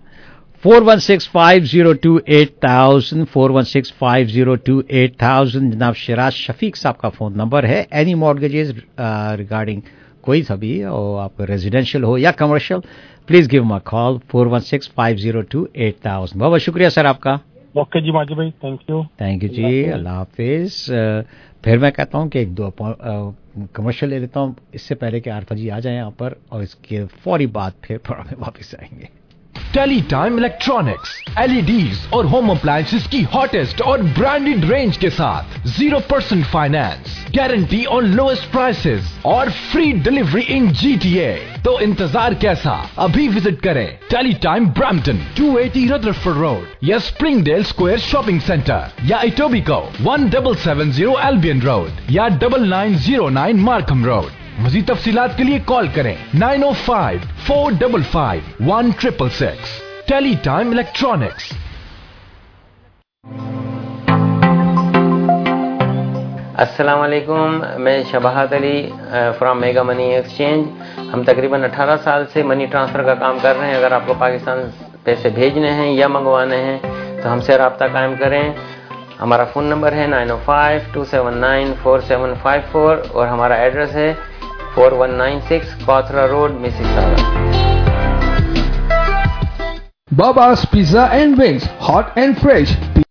416-502-8000 416-502-8000 जनाब शिराज शफीक साहब का फोन नंबर है। एनी मॉर्गेजेस रिगार्डिंग कोई सा भी और आप रेजिडेंशियल हो या commercial, please give my call 416-502-8000। बहुत शुक्रिया सर आपका। ओके जी माजी भाई, थैंक यू जी, अल्लाह हाफिज। फिर मैं कहता हूँ कि एक दो कमर्शियल ले लेता हूँ इससे पहले कि आरफा जी आ जाए यहाँ पर, और इसके फौरी बाद फिर प्रोग्राम में वापस आएंगे। टेली टाइम इलेक्ट्रॉनिक्स एलईडीज और होम अप्लायंसेस की हॉटेस्ट और ब्रांडेड रेंज के साथ 0% finance, guarantee on lowest prices और फ्री डिलीवरी इन GTA। तो इंतजार कैसा, अभी विजिट करें Tele Time Brampton 280 Rutherford Road या स्प्रिंगडेल स्क्वायर शॉपिंग सेंटर या इटोबिको 1770 एल्बियन रोड या 9909 मार्कम रोड। मज़ीद तफसीलात के लिए कॉल करें 905-455-1666। Tele Time Electronics. अस्सलाम वालेकुम, मैं Shabahat Ali from Mega Money Exchange. हम तकरीबन 18 साल से मनी ट्रांसफ़र का काम कर रहे हैं। अगर आपको पाकिस्तान पैसे भेजने हैं या मंगवाने हैं तो हमसे रब्ता कायम करें। हमारा फ़ोन नंबर है 905-279-4754 और हमारा एड्रेस है 4196 Cawthra road, Mississauga. Baba's Pizza and Wings, hot and fresh.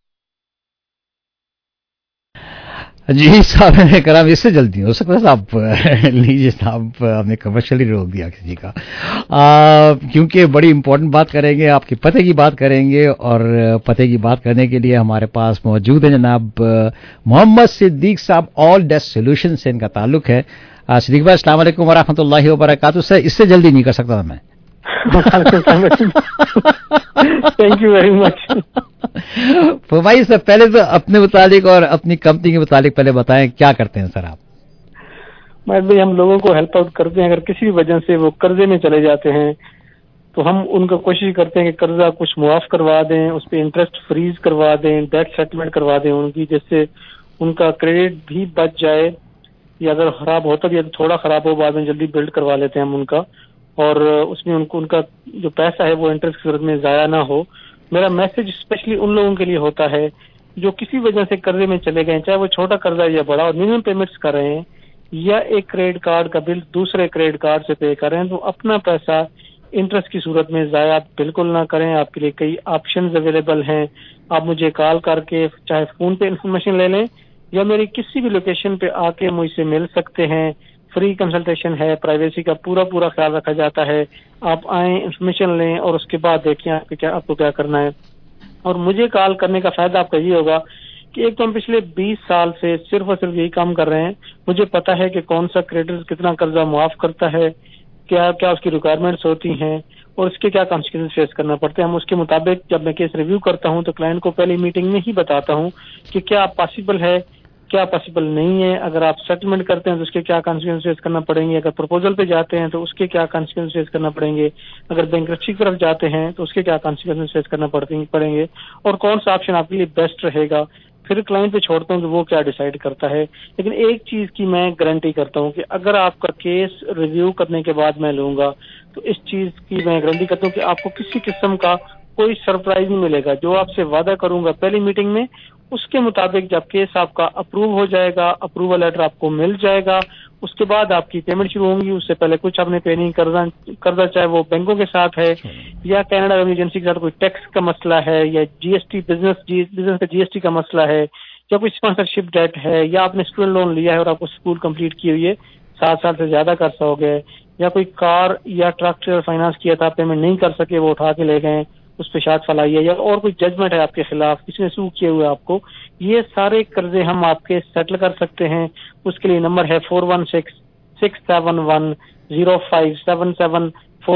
जी साहब ने करा, इससे जल्दी हो सकता है साहब लीजिए साहब, हमने कमर्शियली रोक दिया किसी का, क्योंकि बड़ी इंपॉर्टेंट बात करेंगे, आपके पते की बात करेंगे। और पते की बात करने के लिए हमारे पास मौजूद है जनाब मोहम्मद सिद्दीक साहब, ऑल डेस्क सोल्यूशन से इनका ताल्लुक है। सिद्दीक भाई अस्सलाम वालेकुम वरहमतुल्लाहि वबरकातुहू। सर इससे जल्दी नहीं कर सकता था मैं। Thank you very much. फरमाइए सर, पहले तो अपने मुतालिक और अपनी कंपनी के मुतालिक पहले बताएं क्या करते हैं सर आप। भाई हम लोगों को हेल्प आउट करते हैं। अगर किसी वजह से वो कर्जे में चले जाते हैं तो हम उनको कोशिश करते हैं कि कर्जा कुछ मुआफ करवा दें, उस पर इंटरेस्ट फ्रीज करवा दें, डेट सेटलमेंट करवा दें उनकी, जिससे उनका क्रेडिट भी बच जाए, या अगर खराब होता भी है तो थोड़ा खराब हो, बाद में जल्दी बिल्ड करवा लेते हैं हम उनका, और उसमें उनका जो पैसा है वो इंटरेस्ट की सूरत में जाया ना हो। मेरा मैसेज स्पेशली उन लोगों के लिए होता है जो किसी वजह से कर्जे में चले गए, चाहे वो छोटा कर्जा या बड़ा, और मिनिमम पेमेंट्स कर रहे हैं या एक क्रेडिट कार्ड का बिल दूसरे क्रेडिट कार्ड से पे कर रहे हैं, तो अपना पैसा इंटरेस्ट की सूरत में जाया बिल्कुल ना करें। आपके लिए कई ऑप्शंस अवेलेबल हैं। आप मुझे कॉल करके चाहे फोन पे इन्फॉर्मेशन ले लें या मेरी किसी भी लोकेशन पे आके मुझसे मिल सकते हैं। फ्री कंसल्टेशन है, प्राइवेसी का पूरा ख्याल रखा जाता है। आप आएं, इन्फॉर्मेशन लें और उसके बाद देखें आपको क्या करना है। और मुझे कॉल करने का फायदा आपका ये होगा कि एक तो हम पिछले 20 साल से सिर्फ और सिर्फ यही काम कर रहे हैं। मुझे पता है कि कौन सा क्रेडिट कितना कर्जा मुआफ करता है, क्या क्या उसकी रिक्वायरमेंट्स होती हैं और इसके क्या कॉन्सिक्वेंसेस फेस करना पड़ते हैं। हम उसके मुताबिक जब मैं केस रिव्यू करता हूं तो क्लाइंट को पहली मीटिंग में ही बताता हूं कि क्या पॉसिबल है, क्या पॉसिबल नहीं है। अगर आप सेटलमेंट करते हैं तो उसके क्या कॉन्सिक्वेंसेस फेस करना पड़ेंगे, अगर प्रपोजल पे जाते हैं तो उसके क्या कॉन्सिक्वेंसेस फेस करना पड़ेंगे, अगर बैंक्रप्सी की तरफ जाते हैं तो उसके क्या कॉन्सिक्वेंसेस फेस करना पड़ेंगे और कौन सा ऑप्शन आपके लिए बेस्ट रहेगा। फिर क्लाइंट पे छोड़ता हूँ कि वो क्या डिसाइड करता है। लेकिन एक चीज की मैं गारंटी करता हूँ कि अगर आपका केस रिव्यू करने के बाद मैं लूंगा तो इस चीज की मैं गारंटी करता हूँ कि आपको किसी किस्म का कोई सरप्राइज नहीं मिलेगा। जो आपसे वादा करूंगा पहली मीटिंग में, उसके मुताबिक जब केस आपका अप्रूव हो जाएगा, अप्रूवल लेटर आपको मिल जाएगा, उसके बाद आपकी पेमेंट शुरू होंगी। उससे पहले कुछ आपने पे नहीं करना, चाहे वो बैंकों के साथ है या कनाडा रेवेन्यू एजेंसी के साथ कोई टैक्स का मसला है या जीएसटी बिजनेस का जीएसटी का मसला है या कोई स्पॉन्सरशिप डेट है या आपने स्टूडेंट लोन लिया है और आपको स्कूल कंप्लीट की हुई है, 7 साल से ज्यादा का अर्सा हो गया है, या कोई कार या ट्रैक्टर फाइनेंस किया था, पेमेंट नहीं कर सके, वो उठा के ले गए, उस पे शायद फलाई है, या और कोई जजमेंट है आपके खिलाफ, किसी ने सू किए हुए आपको, ये सारे कर्जे हम आपके सेटल कर सकते हैं। उसके लिए नंबर है 416-671-0577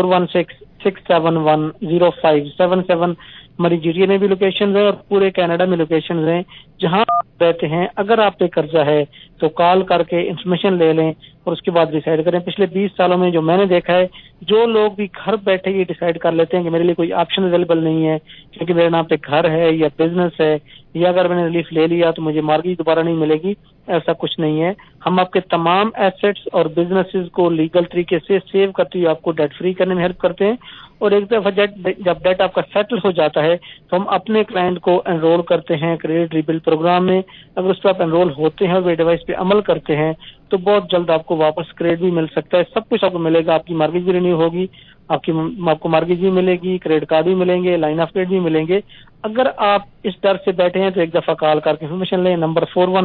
416-671-0577। हमारी जीटीए में भी लोकेशन है और पूरे कनाडा में लोकेशन है। जहां रहते हैं अगर आप पे कर्जा है तो कॉल करके इंफॉर्मेशन ले लें और उसके बाद डिसाइड करें। पिछले 20 सालों में जो मैंने देखा है, जो लोग भी घर बैठे ये डिसाइड कर लेते हैं कि मेरे लिए कोई ऑप्शन अवेलेबल नहीं है क्योंकि मेरे नाम पे घर है या बिजनेस है, या अगर मैंने रिलीफ ले लिया तो मुझे मॉर्गेज दोबारा नहीं मिलेगी, ऐसा कुछ नहीं है। हम आपके तमाम एसेट्स और बिजनेसेस को लीगल तरीके से सेव करते हुए आपको डेट फ्री करने में हेल्प करते हैं। और एक दफा जब डेट आपका सेटल हो जाता है तो हम अपने क्लाइंट को एनरोल करते हैं क्रेडिट रिबिल्ड प्रोग्राम में। अगर उस पर आप एनरोल होते हैं और वे डिवाइस पे अमल करते हैं तो बहुत जल्द आपको वापस क्रेडिट भी मिल सकता है। सब कुछ आपको मिलेगा, आपकी मॉर्गेज भी रिन्यू होगी, आपको मॉर्गेज भी मिलेगी, क्रेडिट कार्ड भी मिलेंगे, लाइन ऑफ क्रेडिट भी मिलेंगे। अगर आप इस डर से बैठे हैं तो एक दफा कॉल करके इन्फॉर्मेशन लें। नंबर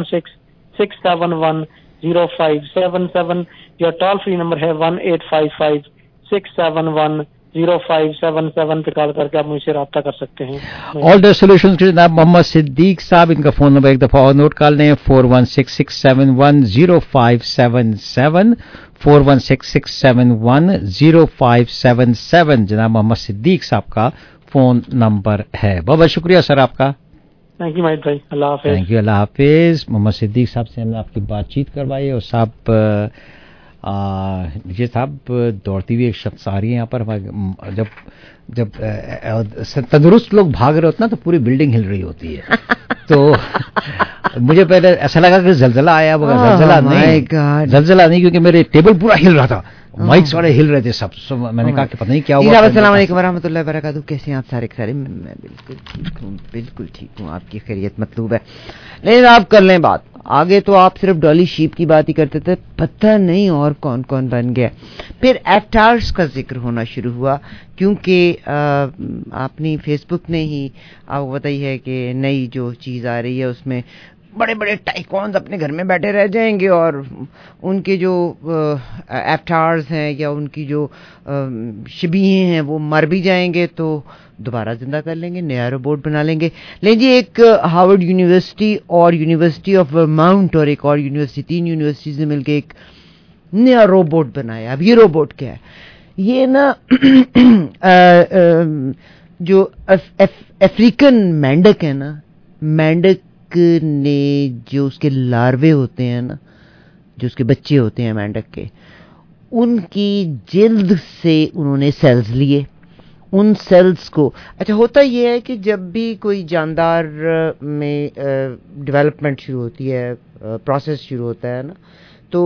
416-671-0577 या टोल फ्री नंबर है 1-855-671-0577 पे कॉल करके आप मुझसे रब्ता कर सकते हैं। ऑल्डर सॉल्यूशंस के जनाब मोहम्मद सिद्दीक साहब, इनका फोन नंबर एक दफा और नोट कर लें 416-671-0577 416-671-0577 जनाब मोहम्मद सिद्दीक साहब का फोन नंबर है। बहुत बहुत शुक्रिया सर आपका। थैंक यू माहिद भाई, अल्लाह हाफिज। थैंक यू, अल्लाह हाफिज। मोहम्मद सिद्दीक साहब से हमने आपकी बातचीत करवाई और साहब ये साहब दौड़ती हुई एक शख्स आ रही है यहाँ पर। जब तंदुरुस्त लोग भाग रहे होते ना तो पूरी बिल्डिंग हिल रही होती है। तो मुझे पहले ऐसा लगा कि जलजला आया, मगर जलजला नहीं क्योंकि मेरे टेबल पूरा हिल रहा था, माइक सारे हिल रहे थे सब। मैंने कहा कि पता नहीं क्या हुआ। अस्सलाम वालेकुम वरहमतुल्लाहि वबरकातुहू। कैसे हैं आप सारे के सारे? मैं बिल्कुल ठीक हूँ। आपकी खैरियत मतलूब है। लेकिन आप कर लें बात आगे, तो आप सिर्फ डॉली शीप की बात ही करते थे, पता नहीं और कौन कौन बन गया। फिर एवटार्स का जिक्र होना शुरू हुआ क्योंकि आपने फेसबुक ने ही आपको बताई है कि नई जो चीज़ आ रही है उसमें बड़े बड़े टाइकॉन्स अपने घर में बैठे रह जाएंगे और उनके जो एवटार्स हैं या उनकी जो शिबीहें हैं वो मर भी जाएंगे तो दोबारा जिंदा कर लेंगे, नया रोबोट बना लेंगे। लेकिन जी एक हार्वर्ड यूनिवर्सिटी और यूनिवर्सिटी ऑफ वर्माउंट और एक और यूनिवर्सिटी, 3 यूनिवर्सिटीज ने मिलकर एक नया रोबोट बनाया। अब ये रोबोट क्या है? ये ना जो अफ्रीकन मेंढक है ना, मेंढक ने जो उसके लार्वे होते हैं ना, जो उसके बच्चे होते हैं मेंढक के, उनकी जिल्द से उन्होंने सेल्स लिए। उन सेल्स को, अच्छा होता ये है कि जब भी कोई जानदार में डेवलपमेंट शुरू होती है, प्रोसेस शुरू होता है ना, तो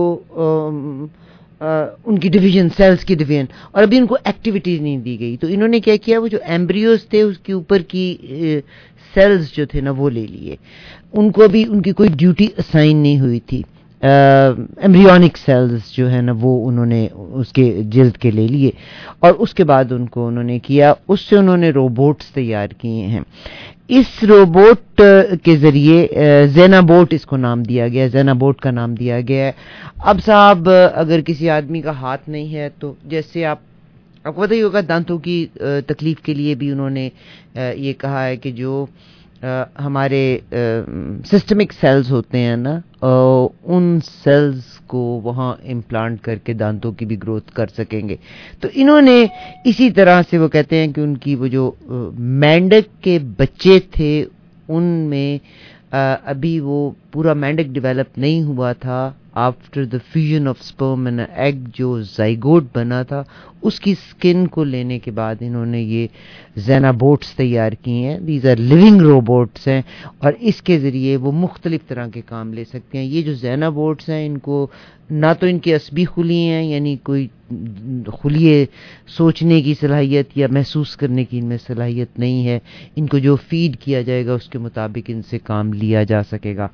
उनकी डिवीजन, सेल्स की डिवीजन, और अभी उनको एक्टिविटी नहीं दी गई तो इन्होंने क्या किया, वो जो एम्ब्रियोज थे उसके ऊपर की सेल्स जो थे ना वो ले लिए। उनको अभी उनकी कोई ड्यूटी असाइन नहीं हुई थी। एम्ब्रियोनिक सेल्स जो है ना वो उन्होंने उसके जिल्द के ले लिए और उसके बाद उनको उन्होंने किया, उससे उन्होंने रोबोट्स तैयार किए हैं। इस रोबोट के जरिए ज़ेनाबोट इसको नाम दिया गया, ज़ेनाबोट का नाम दिया गया है। अब साहब अगर किसी आदमी का हाथ नहीं है तो जैसे आपको पता ही होगा दांतों की तकलीफ के लिए भी उन्होंने ये कहा है कि जो हमारे सिस्टमिक सेल्स होते हैं ना, उन सेल्स को वहाँ इम्प्लांट करके दांतों की भी ग्रोथ कर सकेंगे। तो इन्होंने इसी तरह से वो कहते हैं कि उनकी वो जो मेंढक के बच्चे थे उनमें अभी वो पूरा मेंढक डेवलप नहीं हुआ था। After the fusion of sperm and egg जो जाइगोट बना था उसकी स्किन को लेने के बाद इन्होंने ये ज़ेनाबोट्स तैयार किए हैं। दीज आर लिविंग रोबोट्स हैं और इसके ज़रिए वो मुख्तलिफ तरह के काम ले सकते हैं। ये जो ज़ेनाबोट्स हैं इनको ना तो इनके असबी खुलिये हैं, यानी कोई खुलिये सोचने की सलाहियत या महसूस करने की इनमें सलाहियत नहीं है। इनको जो फीड किया जाएगा उसके मुताबिक इनसे काम लिया जा सकेगा।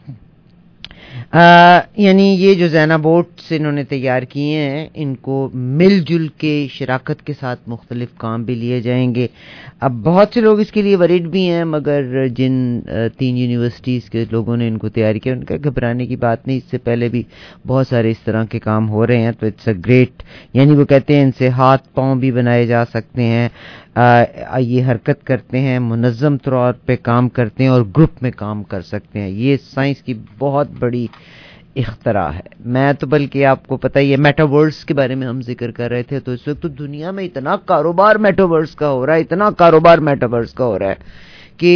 यानी ये जो ज़ेनाबोट्स इन्होंने तैयार किए हैं इनको मिलजुल के शराकत के साथ मुख्तलिफ काम भी लिए जाएंगे। अब बहुत से लोग इसके लिए वरीड भी हैं, मगर जिन 3 यूनिवर्सिटीज़ के लोगों ने इनको तैयार किया उनका घबराने की बात नहीं। इससे पहले भी बहुत सारे इस तरह के काम हो रहे हैं, तो इट्स अ ग्रेट, यानी वो कहते हैं इनसे हाथ पाँव भी बनाए जा सकते हैं, ये हरकत करते हैं, मुनज़्ज़म तौर पे काम करते हैं और ग्रुप में काम कर सकते हैं। ये साइंस की बहुत बड़ी इख्तरा है। मैं तो बल्कि आपको पता ही है मेटावर्स के बारे में हम जिक्र कर रहे थे, तो इस वक्त तो दुनिया में इतना कारोबार मेटावर्स का हो रहा है, इतना कारोबार मेटावर्स का हो रहा है कि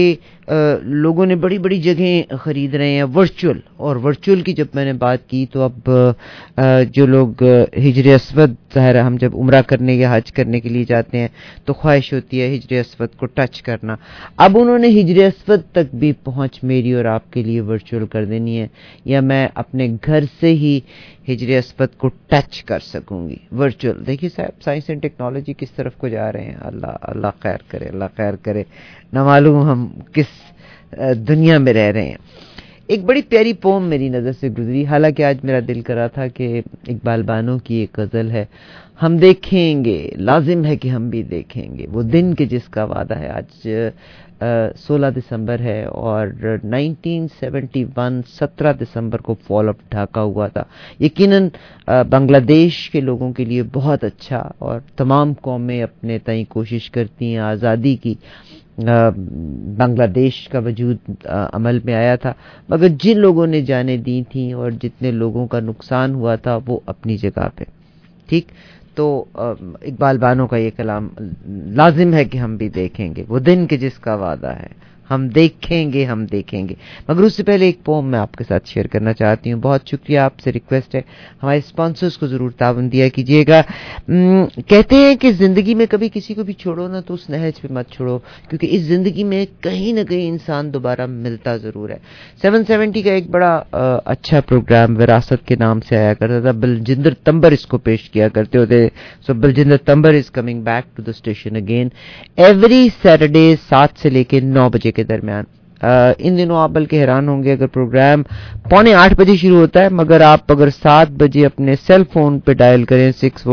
लोगों ने बड़ी बड़ी जगहें खरीद रहे हैं वर्चुअल, और वर्चुअल की जब मैंने बात की तो अब जो लोग हिजर अस्वद, ज़ाहिर हम जब उम्रा करने या हज करने के लिए जाते हैं तो ख्वाहिश होती है हिजर अस्वद को टच करना। अब उन्होंने हिजर अस्वद तक भी पहुंच मेरी और आपके लिए वर्चुअल कर देनी है, या मैं अपने घर से ही हिजर अस्वद को टच कर सकूंगी वर्चुअल। देखिए साहब, साइंस एंड टेक्नोलॉजी किस तरफ को जा रहे हैं। अल्लाह खैर करे, अल्लाह खैर करे। ना मालूम हम किस दुनिया में रह रहे हैं। एक बड़ी प्यारी पोम मेरी नज़र से गुजरी, हालांकि आज मेरा दिल करा था कि इकबाल बानो की एक गज़ल है, हम देखेंगे, लाजिम है कि हम भी देखेंगे वो दिन के जिसका वादा है। आज 16 दिसंबर है और 1971 17 दिसंबर को फॉल ऑफ ढाका हुआ था। यकीनन बांग्लादेश के लोगों के लिए बहुत अच्छा, और तमाम कौमें अपने ताईं कोशिश करती हैं आज़ादी की। बांग्लादेश का वजूद अमल में आया था, मगर जिन लोगों ने जानें दी थी और जितने लोगों का नुकसान हुआ था वो अपनी जगह पे। ठीक, तो इकबाल बानो का ये कलाम, लाजिम है कि हम भी देखेंगे वो दिन के जिसका वादा है, हम देखेंगे, हम देखेंगे। मगर उससे पहले एक पोम मैं आपके साथ शेयर करना चाहती हूँ। बहुत शुक्रिया, आपसे रिक्वेस्ट है हमारे स्पॉन्सर्स को ज़रूर तावन दिया कीजिएगा। कहते हैं कि ज़िंदगी में कभी किसी को भी छोड़ो ना तो उस नहज पे मत छोड़ो, क्योंकि इस ज़िंदगी में कहीं ना कहीं इंसान दोबारा मिलता ज़रूर है। 770 का एक बड़ा अच्छा प्रोग्राम विरासत के नाम से आया करता था, बलजिंदर तंबर इसको पेश किया करते होते। So Baljinder Tambar is coming back to the station again every Saturday 7 से लेकर 9 बजे के दरमियान। इन दिनों आप बल्कि हैरान होंगे, अगर प्रोग्राम 7:45 बजे शुरू होता है, मगर आप अगर 7 बजे अपने सेल फोन पे डायल करें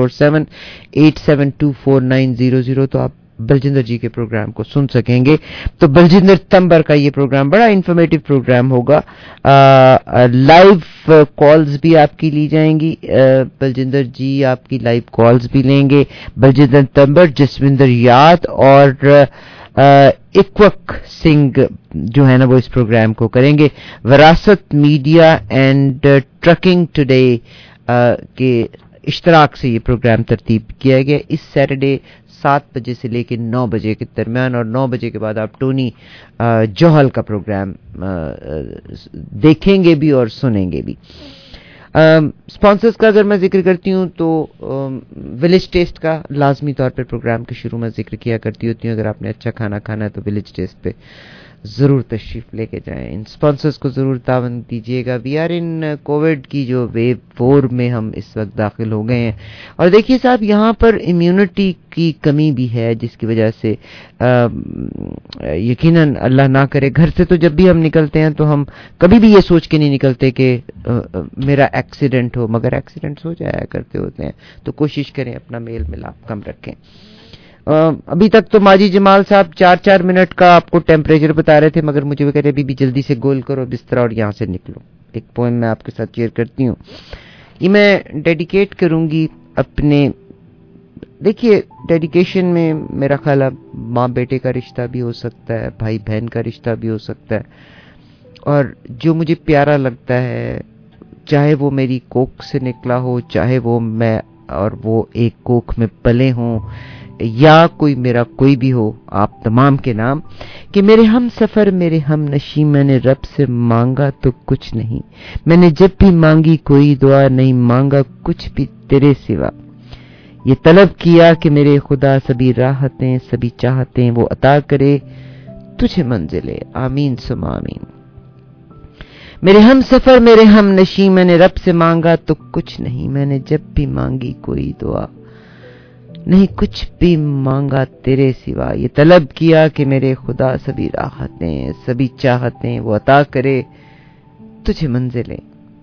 647-8724900 तो आप बलजिंदर जी के प्रोग्राम को सुन सकेंगे। तो बलजिंदर तंबर का ये प्रोग्राम बड़ा इंफॉर्मेटिव प्रोग्राम होगा। लाइव कॉल्स भी आपकी ली जाएंगी, बलजिंदर जी आपकी लाइव कॉल्स भी लेंगे। बलजिंदर तंबर, जसविंदर याद और इक्वक सिंह जो है ना वो इस प्रोग्राम को करेंगे। विरासत मीडिया एंड ट्रकिंग टुडे के इश्तराक से ये प्रोग्राम तरतीब किया गया इस सैटरडे 7 बजे से लेकर 9 बजे के दरमियान, और 9 बजे के बाद आप टोनी जोहल का प्रोग्राम देखेंगे भी और सुनेंगे भी। स्पॉन्सर्स का अगर मैं जिक्र करती हूँ तो विलेज टेस्ट का लाजमी तौर पर प्रोग्राम के शुरू में जिक्र किया करती होती हूँ। अगर आपने अच्छा खाना खाना है तो विलेज टेस्ट पे ज़रूर तशरीफ़ लेके जाएं। इन स्पॉन्सर्स को ज़रूर तावन दीजिएगा। वी आर इन कोविड की जो वेव 4 में हम इस वक्त दाखिल हो गए हैं, और देखिए साहब यहाँ पर इम्यूनिटी की कमी भी है, जिसकी वजह से यकीनन अल्लाह ना करे, घर से तो जब भी हम निकलते हैं तो हम कभी भी ये सोच के नहीं निकलते कि मेरा एक्सीडेंट हो, मगर एक्सीडेंट्स हो जाया करते होते हैं। तो कोशिश करें अपना मेल मिलाप कम रखें। अभी तक तो माजी जमाल साहब 4-4 मिनट का आपको टेम्परेचर बता रहे थे, मगर मुझे वो कह रहे अभी भी जल्दी से गोल करो बिस्तर और यहाँ से निकलो। एक पोएम मैं आपके साथ शेयर करती हूँ, ये मैं डेडिकेट करूंगी अपने, देखिए डेडिकेशन में मेरा ख्याल माँ बेटे का रिश्ता भी हो सकता है, भाई बहन का रिश्ता भी हो सकता है, और जो मुझे प्यारा लगता है, चाहे वो मेरी कोख से निकला हो, चाहे वो मैं और वो एक कोख में पले हों, या कोई मेरा कोई भी हो, आप तमाम के नाम, कि मेरे हम सफर मेरे हम नशी, मैंने रब से मांगा तो कुछ नहीं, मैंने जब भी मांगी कोई दुआ, नहीं मांगा कुछ भी तेरे सिवा, ये तलब किया कि मेरे खुदा सभी राहतें सभी चाहतें वो अता करे तुझे मंजिले, आमीन सुमा आमीन। मेरे हम सफर मेरे हम नशी, मैंने रब से मांगा तो कुछ नहीं, मैंने जब भी मांगी कोई दुआ, नहीं कुछ भी मांगा तेरे सिवा, ये तलब किया कि मेरे खुदा सभी राहतें सभी चाहतें वो अता करे तुझे मंजिलें,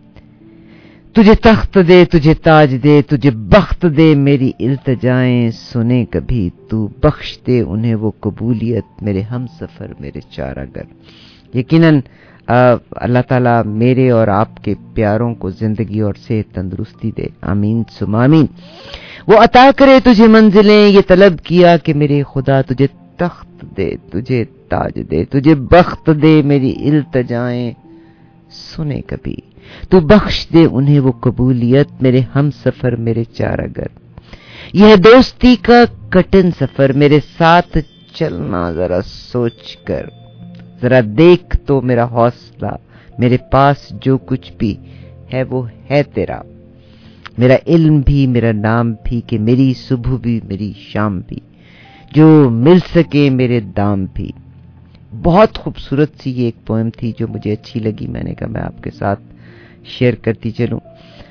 तुझे तख्त दे तुझे ताज दे तुझे बख्त दे मेरी इल्तिजाएं सुने कभी, तू बख्श दे उन्हें वो कबूलियत मेरे हम सफर मेरे चारागर। यकीनन अल्लाह ताला मेरे और आपके प्यारों को जिंदगी और सेहत तंदुरुस्ती दे, आमीन सुमा आमीन। वो अता करे तुझे मंजिलें, ये तलब किया कि मेरे खुदा तुझे तख्त दे तुझे ताज दे तुझे बख्त दे मेरी इल्तिजाएं सुने कभी, तू बख्श दे उन्हें वो कबूलियत मेरे हम सफर मेरे चारागर। यह दोस्ती का कठिन सफर मेरे साथ चलना जरा सोच कर, ذرا دیکھ تو میرا حوصلہ، میرے پاس جو کچھ بھی ہے وہ ہے تیرا، میرا علم بھی، میرا نام بھی، کہ میری صبح بھی میری شام بھی، جو مل سکے میرے دام بھی. بہت خوبصورت سی یہ ایک پوئم تھی جو مجھے اچھی لگی، میں نے کہا میں آپ کے ساتھ شیئر کرتی چلوں.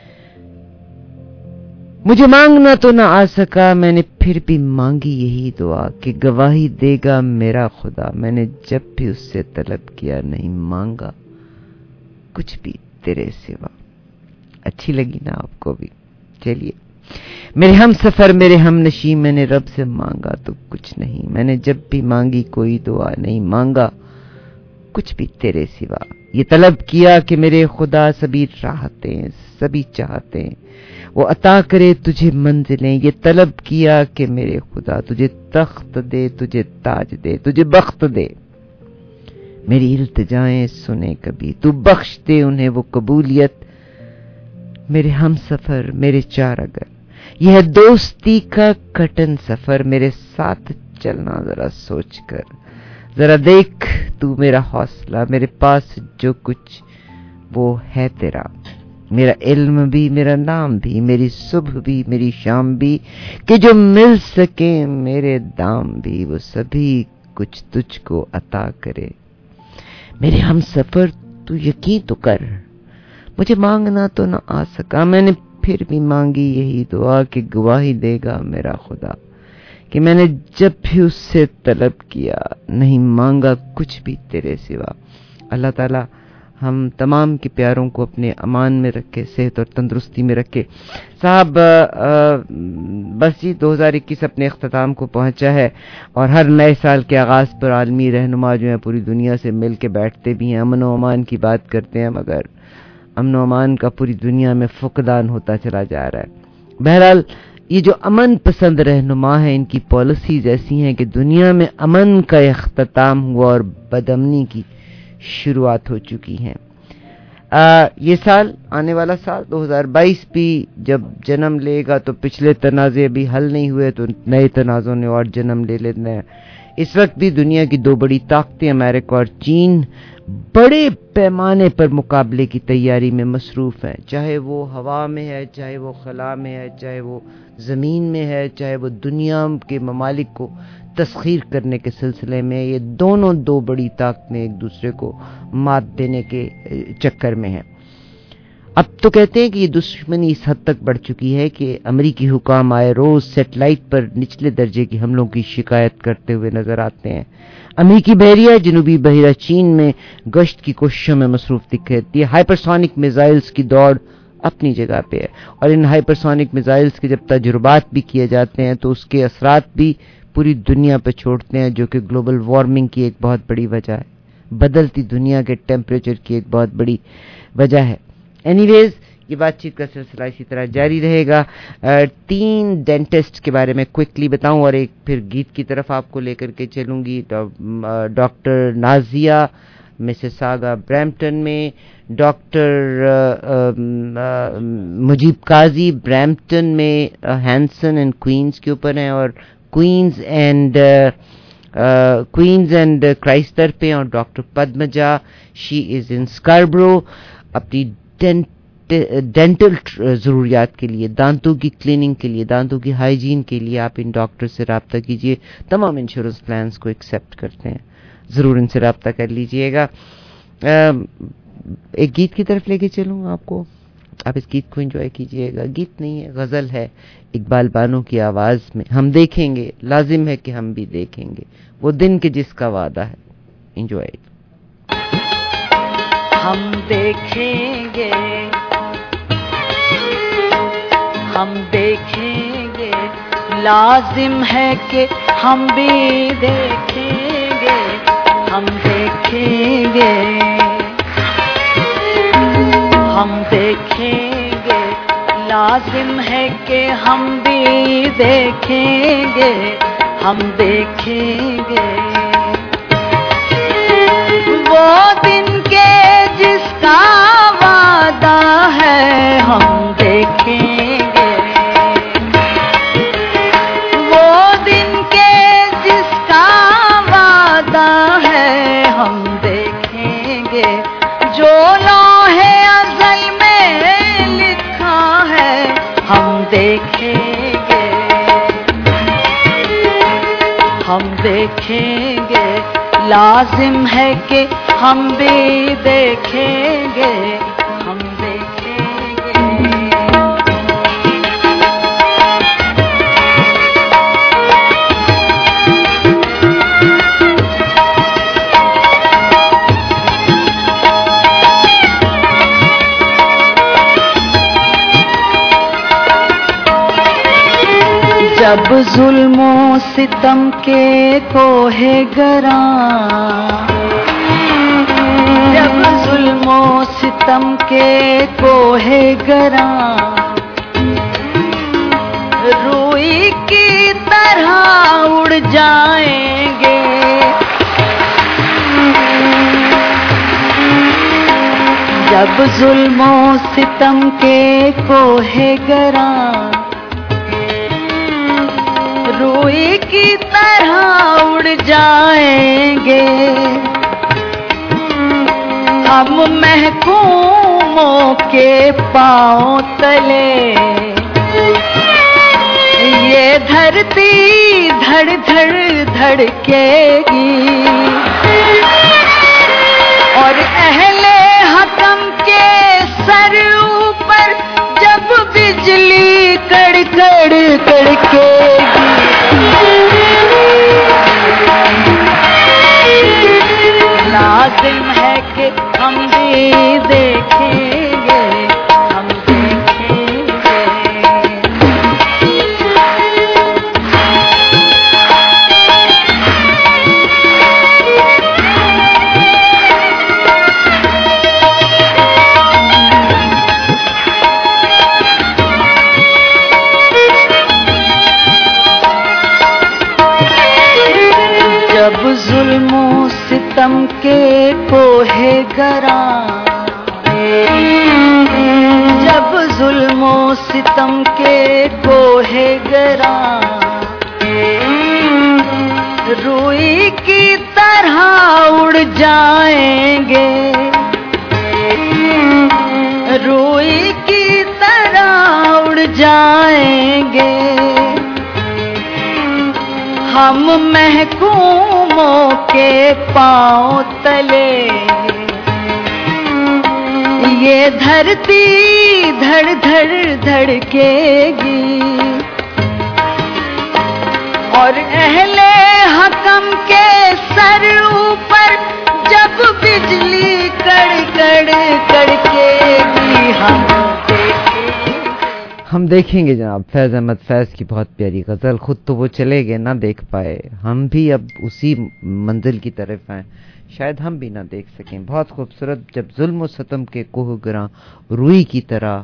مجھے مانگنا تو نہ آ سکا، میں نے پھر بھی مانگی یہی دعا کہ گواہی دے گا میرا خدا، میں نے جب بھی اس سے طلب کیا نہیں مانگا کچھ بھی تیرے سوا. اچھی لگی نا آپ کو بھی؟ چلیے. میرے ہم سفر، میرے ہم نشیں، میں نے رب سے مانگا تو کچھ نہیں، میں نے جب بھی مانگی کوئی دعا نہیں مانگا کچھ بھی تیرے سوا. یہ طلب کیا کہ میرے خدا سبھی راحتیں سبھی چاہتے ہیں وہ عطا کرے تجھے منزلیں. یہ طلب کیا کہ میرے خدا تجھے تخت دے، تجھے تاج دے، تجھے بخت دے. میری التجائیں سنے کبھی، تو بخش دے انہیں وہ قبولیت. میرے ہم سفر، میرے چار اگر، یہ ہے دوستی کا کٹن سفر. میرے ساتھ چلنا ذرا سوچ کر، ذرا دیکھ تو میرا حوصلہ، میرے پاس جو کچھ وہ ہے تیرا، میرا علم بھی، میرا نام بھی، میری صبح بھی میری شام بھی، کہ جو مل سکے میرے دام بھی، وہ سبھی کچھ تجھ کو عطا کرے. میرے ہم سفر تو یقین تو کر، مجھے مانگنا تو نہ آ سکا، میں نے پھر بھی مانگی یہی دعا کہ گواہی دے گا میرا خدا کہ میں نے جب بھی اس سے طلب کیا نہیں مانگا کچھ بھی تیرے سوا. اللہ تعالی ہم تمام کے پیاروں کو اپنے امان میں رکھے، صحت اور تندرستی میں رکھے. صاحب بس جی 2021 اپنے اختتام کو پہنچا ہے اور ہر نئے سال کے آغاز پر عالمی رہنما جو ہیں پوری دنیا سے مل کے بیٹھتے بھی ہیں، امن و امان کی بات کرتے ہیں، مگر امن و امان کا پوری دنیا میں فقدان ہوتا چلا جا رہا ہے. بہرحال یہ جو امن پسند رہنما ہیں ان کی پالیسیز ایسی ہیں کہ دنیا میں امن کا اختتام ہوا اور بدامنی کی شروعات ہو چکی ہیں. یہ سال، آنے والا سال 2022 بھی جب جنم لے گا تو پچھلے تنازع بھی حل نہیں ہوئے تو نئے تنازعوں نے اور جنم لے لینا ہے. اس وقت بھی دنیا کی دو بڑی طاقتیں امریکہ اور چین بڑے پیمانے پر مقابلے کی تیاری میں مصروف ہیں، چاہے وہ ہوا میں ہے، چاہے وہ خلا میں ہے، چاہے وہ زمین میں ہے، چاہے وہ دنیا کے ممالک کو تسخیر کرنے کے سلسلے میں. یہ دونوں دو بڑی طاقتیں ایک دوسرے کو مات دینے کے چکر میں ہیں. اب تو کہتے ہیں کہ یہ دشمنی اس حد تک بڑھ چکی ہے کہ امریکی حکام آئے روز سیٹلائٹ پر نچلے درجے کی حملوں کی شکایت کرتے ہوئے نظر آتے ہیں. امریکی بحریہ جنوبی بحیرہ چین میں گشت کی کوششوں میں مصروف دکھ رہتی ہے. ہائپرسونک میزائلز کی دوڑ اپنی جگہ پہ ہے اور ان ہائپرسونک میزائلز کے جب تجربات بھی کیے جاتے ہیں تو اس کے اثرات بھی پوری دنیا پہ چھوڑتے ہیں، جو کہ گلوبل وارمنگ کی ایک بہت بڑی وجہ ہے، بدلتی دنیا کے ٹیمپریچر کی ایک بہت بڑی وجہ ہے. اینی ویز یہ بات چیت کا سلسلہ اسی طرح جاری رہے گا. 3 ڈینٹسٹ کے بارے میں کوئکلی بتاؤں اور ایک پھر گیت کی طرف آپ کو لے کر کے چلوں گی. ڈاکٹر نازیہ مسیساگا برامپٹن میں، ڈاکٹر مجیب قاضی برامپٹن میں ہینسن اینڈ کوئنز کے اوپر ہیں، اور کوئنز اینڈ کرائسٹر پہ، اور doctor Padmaja she is in Scarborough. اپنی ڈینٹل ضروریات کے لیے، دانتوں کی کلیننگ کے لیے، دانتوں کی ہائیجین کے لیے آپ ان ڈاکٹر سے رابطہ کیجئے. تمام انشورنس پلانز کو ایکسیپٹ کرتے ہیں، ضرور ان سے رابطہ کر لیجئے گا. ایک گیت کی طرف لے کے چلوں آپ کو، آپ اس گیت کو انجوائے کیجئے گا. گیت نہیں ہے، غزل ہے اقبال بانو کی آواز میں. ہم دیکھیں گے، لازم ہے کہ ہم بھی دیکھیں گے وہ دن کے جس کا وعدہ ہے. انجوائے. ہم دیکھیں گے، ہم دیکھیں گے، لازم ہے کہ ہم بھی دیکھیں گے، ہم دیکھیں گے، ہم دیکھیں گے، لازم ہے کہ ہم بھی دیکھیں گے، ہم دیکھیں گے وہ دن کے جس کا وعدہ ہے. ہم دیکھیں گے وہ دن کے جس کا وعدہ ہے. ہم देखेंगे, लाजिम है कि हम भी देखेंगे, हम देखेंगे। जब जुल्मों सितम के कोहे गरा, जब जुल्मों सितम के कोहे गरा, रूई की तरह उड़ जाएंगे, जब जुल्मों सितम के कोहे गरा, रूई की तरह उड़ जाएंगे, हम महकूमों के पांव तले, ये धरती धड़ धड़ धड़केगी, और अहले हकम के सर ऊपर जब बिजली कड़कड़ कड़केगी, लाजिम है कि हम भी देखेंगे, हम देखेंगे। जब जुल्मों सितम के कोहे गरा, जब जुल्मों सितम के कोहे गरा, रूई की तरह उड़ जाएंगे, रूई की तरह उड़ जाएंगे, हम महकूमों के पांव तले, ये धरती धड़ धड़ धड़केगी, और अहले हकम के सर ऊपर जब बिजली कड़कड़ कड़केगी, हम देखेंगे जनाब। फैज़ अहमद फैज़ की बहुत प्यारी गज़ल। खुद तो वो चले गए, ना देख पाए, हम भी अब उसी मंजिल की तरफ आए, शायद हम भी ना देख सकें। बहुत खूबसूरत। जब जुल्म और सितम के कोह गिरां रूई की तरह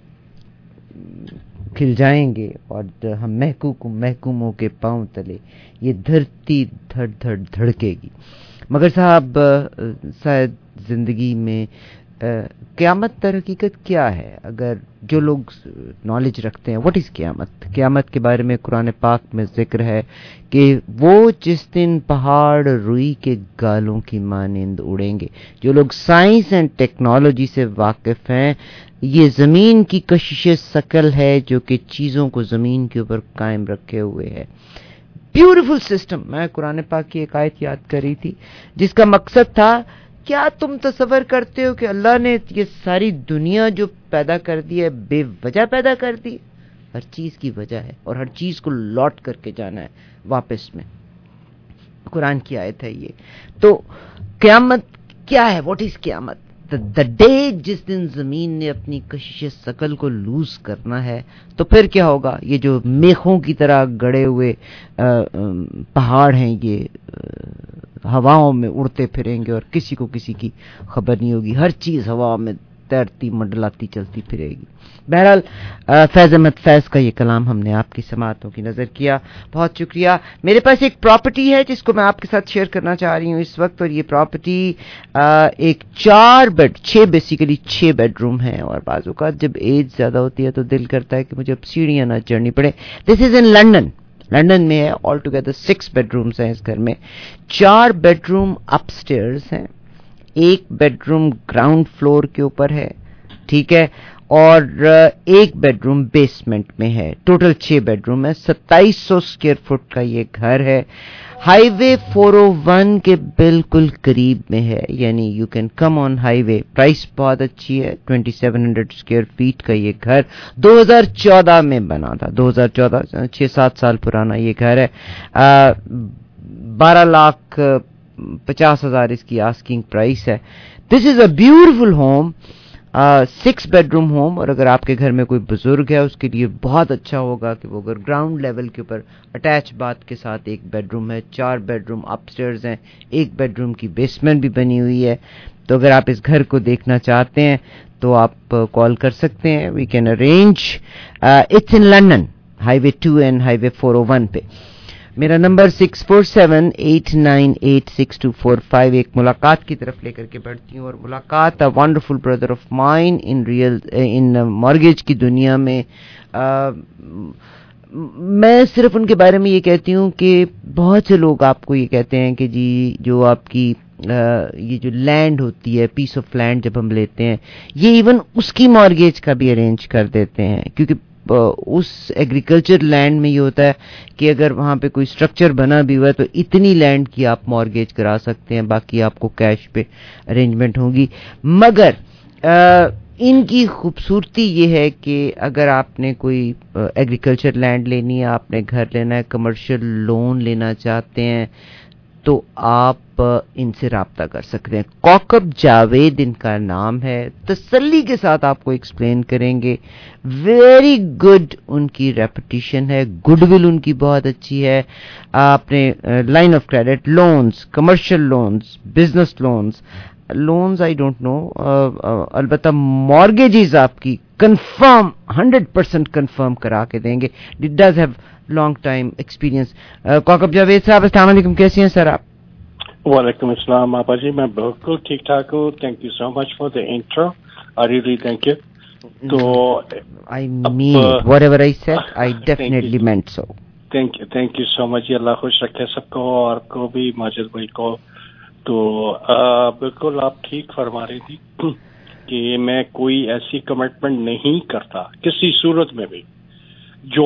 खिल जाएंगे, और हम महकूमों के पांव तले, ये धरती धड़ धड़ धड़केगी। मगर साहब, शायद जिंदगी में क़यामत तर हकीकत क्या है? अगर जो लोग नॉलेज रखते हैं, व्हाट इज़ क़यामत? क़यामत के बारे में कुरान पाक में जिक्र है कि वो जिस दिन पहाड़ रुई के गालों की मानिंद उड़ेंगे। जो लोग साइंस एंड टेक्नोलॉजी से वाकिफ हैं, ये ज़मीन की कशिश शकल है जो कि चीज़ों को ज़मीन के ऊपर कायम रखे हुए है। Beautiful system. मैं कुरान पाक की एक आयत याद कर रही थी जिसका मकसद था, क्या तुम तसव्वुर करते हो कि अल्लाह ने ये सारी दुनिया जो पैदा कर दी है बेवजह पैदा कर दी? हर चीज़ की वजह है और हर चीज़ को लौट करके जाना है वापस में। कुरान की आयत है ये। तो क़यामत क्या है? What is qayamat? The day जिस दिन ज़मीन ने अपनी कशिश शकल को लूज करना है, तो फिर क्या होगा? ये जो मेखों की तरह गड़े हुए पहाड़ हैं, ये हवाओं में उड़ते फिरेंगे और किसी को किसी की खबर नहीं होगी। हर चीज़ हवा में तैरती मंडलाती चलती फिरेगी। बहरहाल फैज़ अहमद फैज़ का ये कलाम हमने आपकी समातों की नज़र किया। बहुत शुक्रिया। मेरे पास एक प्रॉपर्टी है जिसको मैं आपके साथ शेयर करना चाह रही हूँ इस वक्त, और ये प्रॉपर्टी एक 6 बेडरूम है। और बाज़ औक़ात जब एज ज़्यादा होती है तो दिल करता है कि मुझे अब सीढ़ियाँ ना चढ़नी पड़े। दिस इज़ इन लंदन में है। ऑल टुगेदर 6 बेडरूम्स हैं इस घर में। 4 बेडरूम अपस्टेयर्स हैं, 1 बेडरूम ग्राउंड फ्लोर के ऊपर है, ठीक है, और 1 बेडरूम बेसमेंट में है, टोटल 6 बेडरूम है, 2700 स्क्वायर फुट का ये घर है, हाईवे 401 के बिल्कुल करीब में है, यानी you can come on highway. Price बहुत अच्छी है, 2700 स्क्वायर फीट का ये घर 2014 में बना था, 2014, 6-7 साल पुराना ये घर है। 12,50,000 इसकी आस्किंग प्राइस है। This is a beautiful home, 6 bedroom home, और अगर आपके घर में कोई बुजुर्ग है उसके लिए बहुत अच्छा होगा कि वो अगर ग्राउंड लेवल के ऊपर अटैच बाथ के साथ 1 बेडरूम है, 4 बेडरूम अपस्टेयर्स हैं, 1 बेडरूम की बेसमेंट भी बनी हुई है। तो अगर आप इस घर को देखना चाहते हैं तो आप कॉल कर सकते हैं, we can arrange. It's in London, highway 2 and highway 401 पे। मेरा नंबर 6478986245। एक मुलाकात की तरफ लेकर के बढ़ती हूँ, और मुलाकात a wonderful brother of mine in mortgage की दुनिया में। मैं सिर्फ उनके बारे में ये कहती हूँ कि बहुत से लोग आपको ये कहते हैं कि जी जो आपकी ये जो लैंड होती है, पीस ऑफ लैंड जब हम लेते हैं, ये इवन उसकी मॉर्गेज का भी अरेंज कर देते हैं, क्योंकि उस एग्रीकल्चर लैंड में ये होता है कि अगर वहाँ पे कोई स्ट्रक्चर बना भी हुआ है तो इतनी लैंड की आप मॉर्गेज करा सकते हैं, बाकी आपको कैश पे अरेंजमेंट होगी। मगर इनकी खूबसूरती ये है कि अगर आपने कोई एग्रीकल्चर लैंड लेनी है, आपने घर लेना है, कमर्शियल लोन लेना चाहते हैं, तो आप इनसे राब्ता कर सकते हैं। कौकब जावेद इनका नाम है, तसल्ली के साथ आपको एक्सप्लेन करेंगे। वेरी गुड उनकी रेपुटेशन है, गुडविल उनकी बहुत अच्छी है। आपने line of credit, loans, commercial loans, business loans I don't know, अलबत्ता मॉर्गेजेस आपकी कंफर्म 100% कंफर्म करा के देंगे। It does have long time experience. Kaukab Javed साहब, अस्सलाम वालेकुम, कैसे हैं सर आप? वालेकुम अस्सलाम आपा जी, मैं बिल्कुल ठीक ठाक हूँ। Thank you so much for the intro, I really thank you. तो I mean whatever I said, I definitely meant so. Thank you so much. Allah खुश रखे सबको, और आपको भी, माजिद भाई को। तो बिल्कुल आप ठीक फरमा रही थी कि मैं कोई ऐसी कमिटमेंट नहीं करता किसी सूरत में भी जो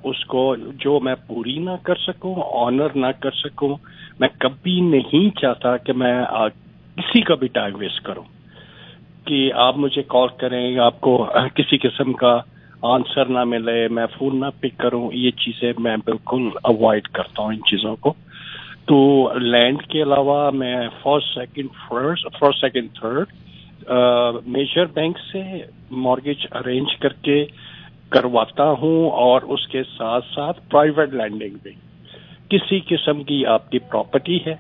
मैं पूरी ना कर सकूं, ऑनर ना कर सकूं। मैं कभी नहीं चाहता कि मैं किसी का भी टाइम वेस्ट करूं, कि आप मुझे कॉल करें, आपको किसी किस्म का आंसर ना मिले, मैं फोन ना पिक करूं। ये चीजें मैं बिल्कुल अवॉइड करता हूं, इन चीजों को। तो लैंड के अलावा मैं first second third major bank से मॉर्गेज अरेंज करके करवाता हूं, और उसके साथ साथ प्राइवेट लैंडिंग भी। किसी किस्म की आपकी प्रॉपर्टी है,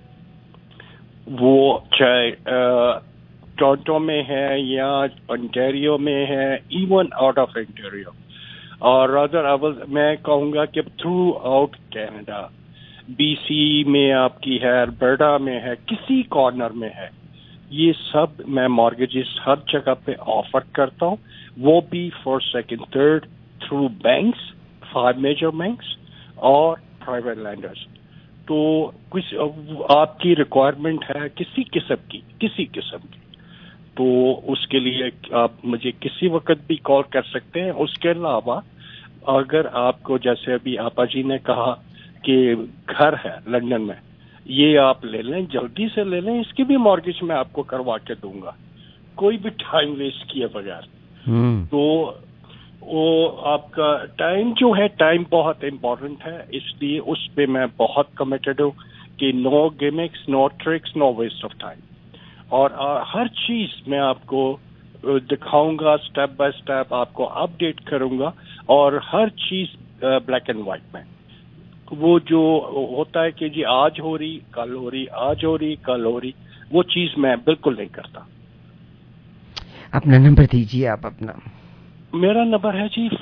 वो चाहे टोरंटो में है या ओंटारियो में है, इवन आउट ऑफ ओंटारियो, और अदर मैं कहूंगा कि थ्रू आउट कैनेडा, बीसी में आपकी है, अल्बर्टा में है, किसी कॉर्नर में है, ये सब मैं मॉर्गेजेस हर जगह पे ऑफर करता हूँ, वो भी first second third through banks, 5 major banks और प्राइवेट लैंडर्स। तो कुछ आपकी रिक्वायरमेंट है किसी किस्म की, तो उसके लिए आप मुझे किसी वक्त भी कॉल कर सकते हैं। उसके अलावा अगर आपको, जैसे अभी आपा जी ने कहा कि घर है लंदन में, ये आप ले लें, जल्दी से ले लें, इसकी भी मॉर्गेज मैं आपको करवा के दूंगा, कोई भी टाइम वेस्ट किए बगैर। तो वो आपका टाइम जो है, टाइम बहुत इम्पोर्टेंट है, इसलिए उस पे मैं बहुत कमिटेड हूँ कि no gimmicks, no tricks, no waste of time. और हर चीज मैं आपको दिखाऊंगा, स्टेप बाय स्टेप आपको अपडेट करूंगा, और हर चीज ब्लैक एंड व्हाइट में। वो जो होता है कि जी आज हो रही, कल हो रही, आज हो रही, कल हो रही, वो चीज मैं बिल्कुल नहीं करता। अपना नंबर दीजिए आप अपना। मेरा नंबर है जी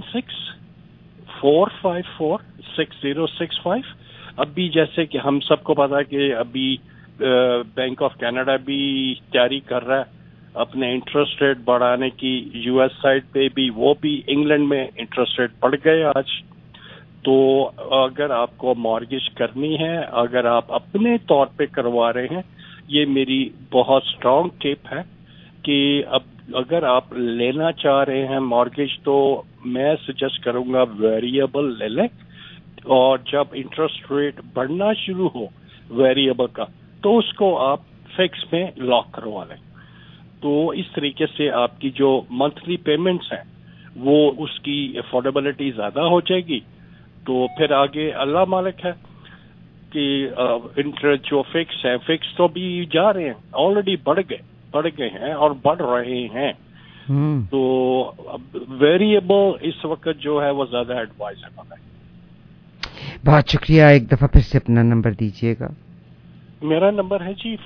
416-454-6065। अभी जैसे कि हम सबको पता है कि अभी बैंक ऑफ कनाडा भी तैयारी कर रहा है अपने इंटरेस्ट रेट बढ़ाने की, यूएस साइड पे भी, वो भी इंग्लैंड में इंटरेस्ट रेट बढ़ गए आज। तो अगर आपको मॉर्गेज करनी है, अगर आप अपने तौर पे करवा रहे हैं, ये मेरी बहुत स्ट्रांग टिप है कि अब अगर आप लेना चाह रहे हैं मॉर्गेज तो मैं सजेस्ट करूंगा वेरिएबल ले लें, और जब इंटरेस्ट रेट बढ़ना शुरू हो वेरिएबल का तो उसको आप फिक्स में लॉक करवा लें। तो इस तरीके से आपकी जो मंथली पेमेंट्स हैं वो उसकी अफोर्डेबिलिटी ज्यादा हो जाएगी। तो फिर आगे अल्लाह मालिक है कि इंटरेस्ट जो फिक्स है, फिक्स तो भी जा रहे हैं, ऑलरेडी बढ़ गए हैं और बढ़ रहे हैं। तो वेरिएबल इस वक्त जो है वो ज्यादा एडवाइजेबल है। बहुत शुक्रिया, एक दफा फिर से अपना नंबर दीजिएगा। मेरा नंबर है जी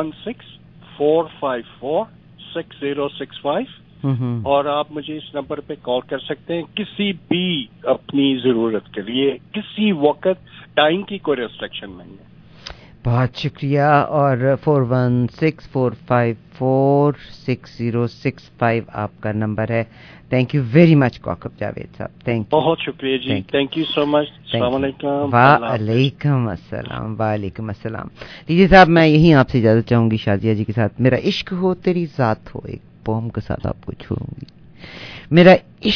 416-454-6065 और आप मुझे इस नंबर पे कॉल कर सकते हैं किसी भी अपनी जरूरत के लिए, किसी वक्त टाइम की कोई रेस्ट्रिक्शन नहीं है। बहुत शुक्रिया। और 416-454-6065 आपका नंबर है। Thank you very much Kaukab Javed साहब, थैंक यू, बहुत शुक्रिया जी, थैंक यू सो मच। अस्सलाम वालेकुम। वालेकुम अस्सलाम। वालेकुम अस्सलाम। लीजिए साहब, मैं यही आपसे इजाजत चाहूंगी शाजिया जी के साथ। मेरा इश्क हो तेरी जात हो, एक पोम के साथ आपको छोड़ूंगी। मेरा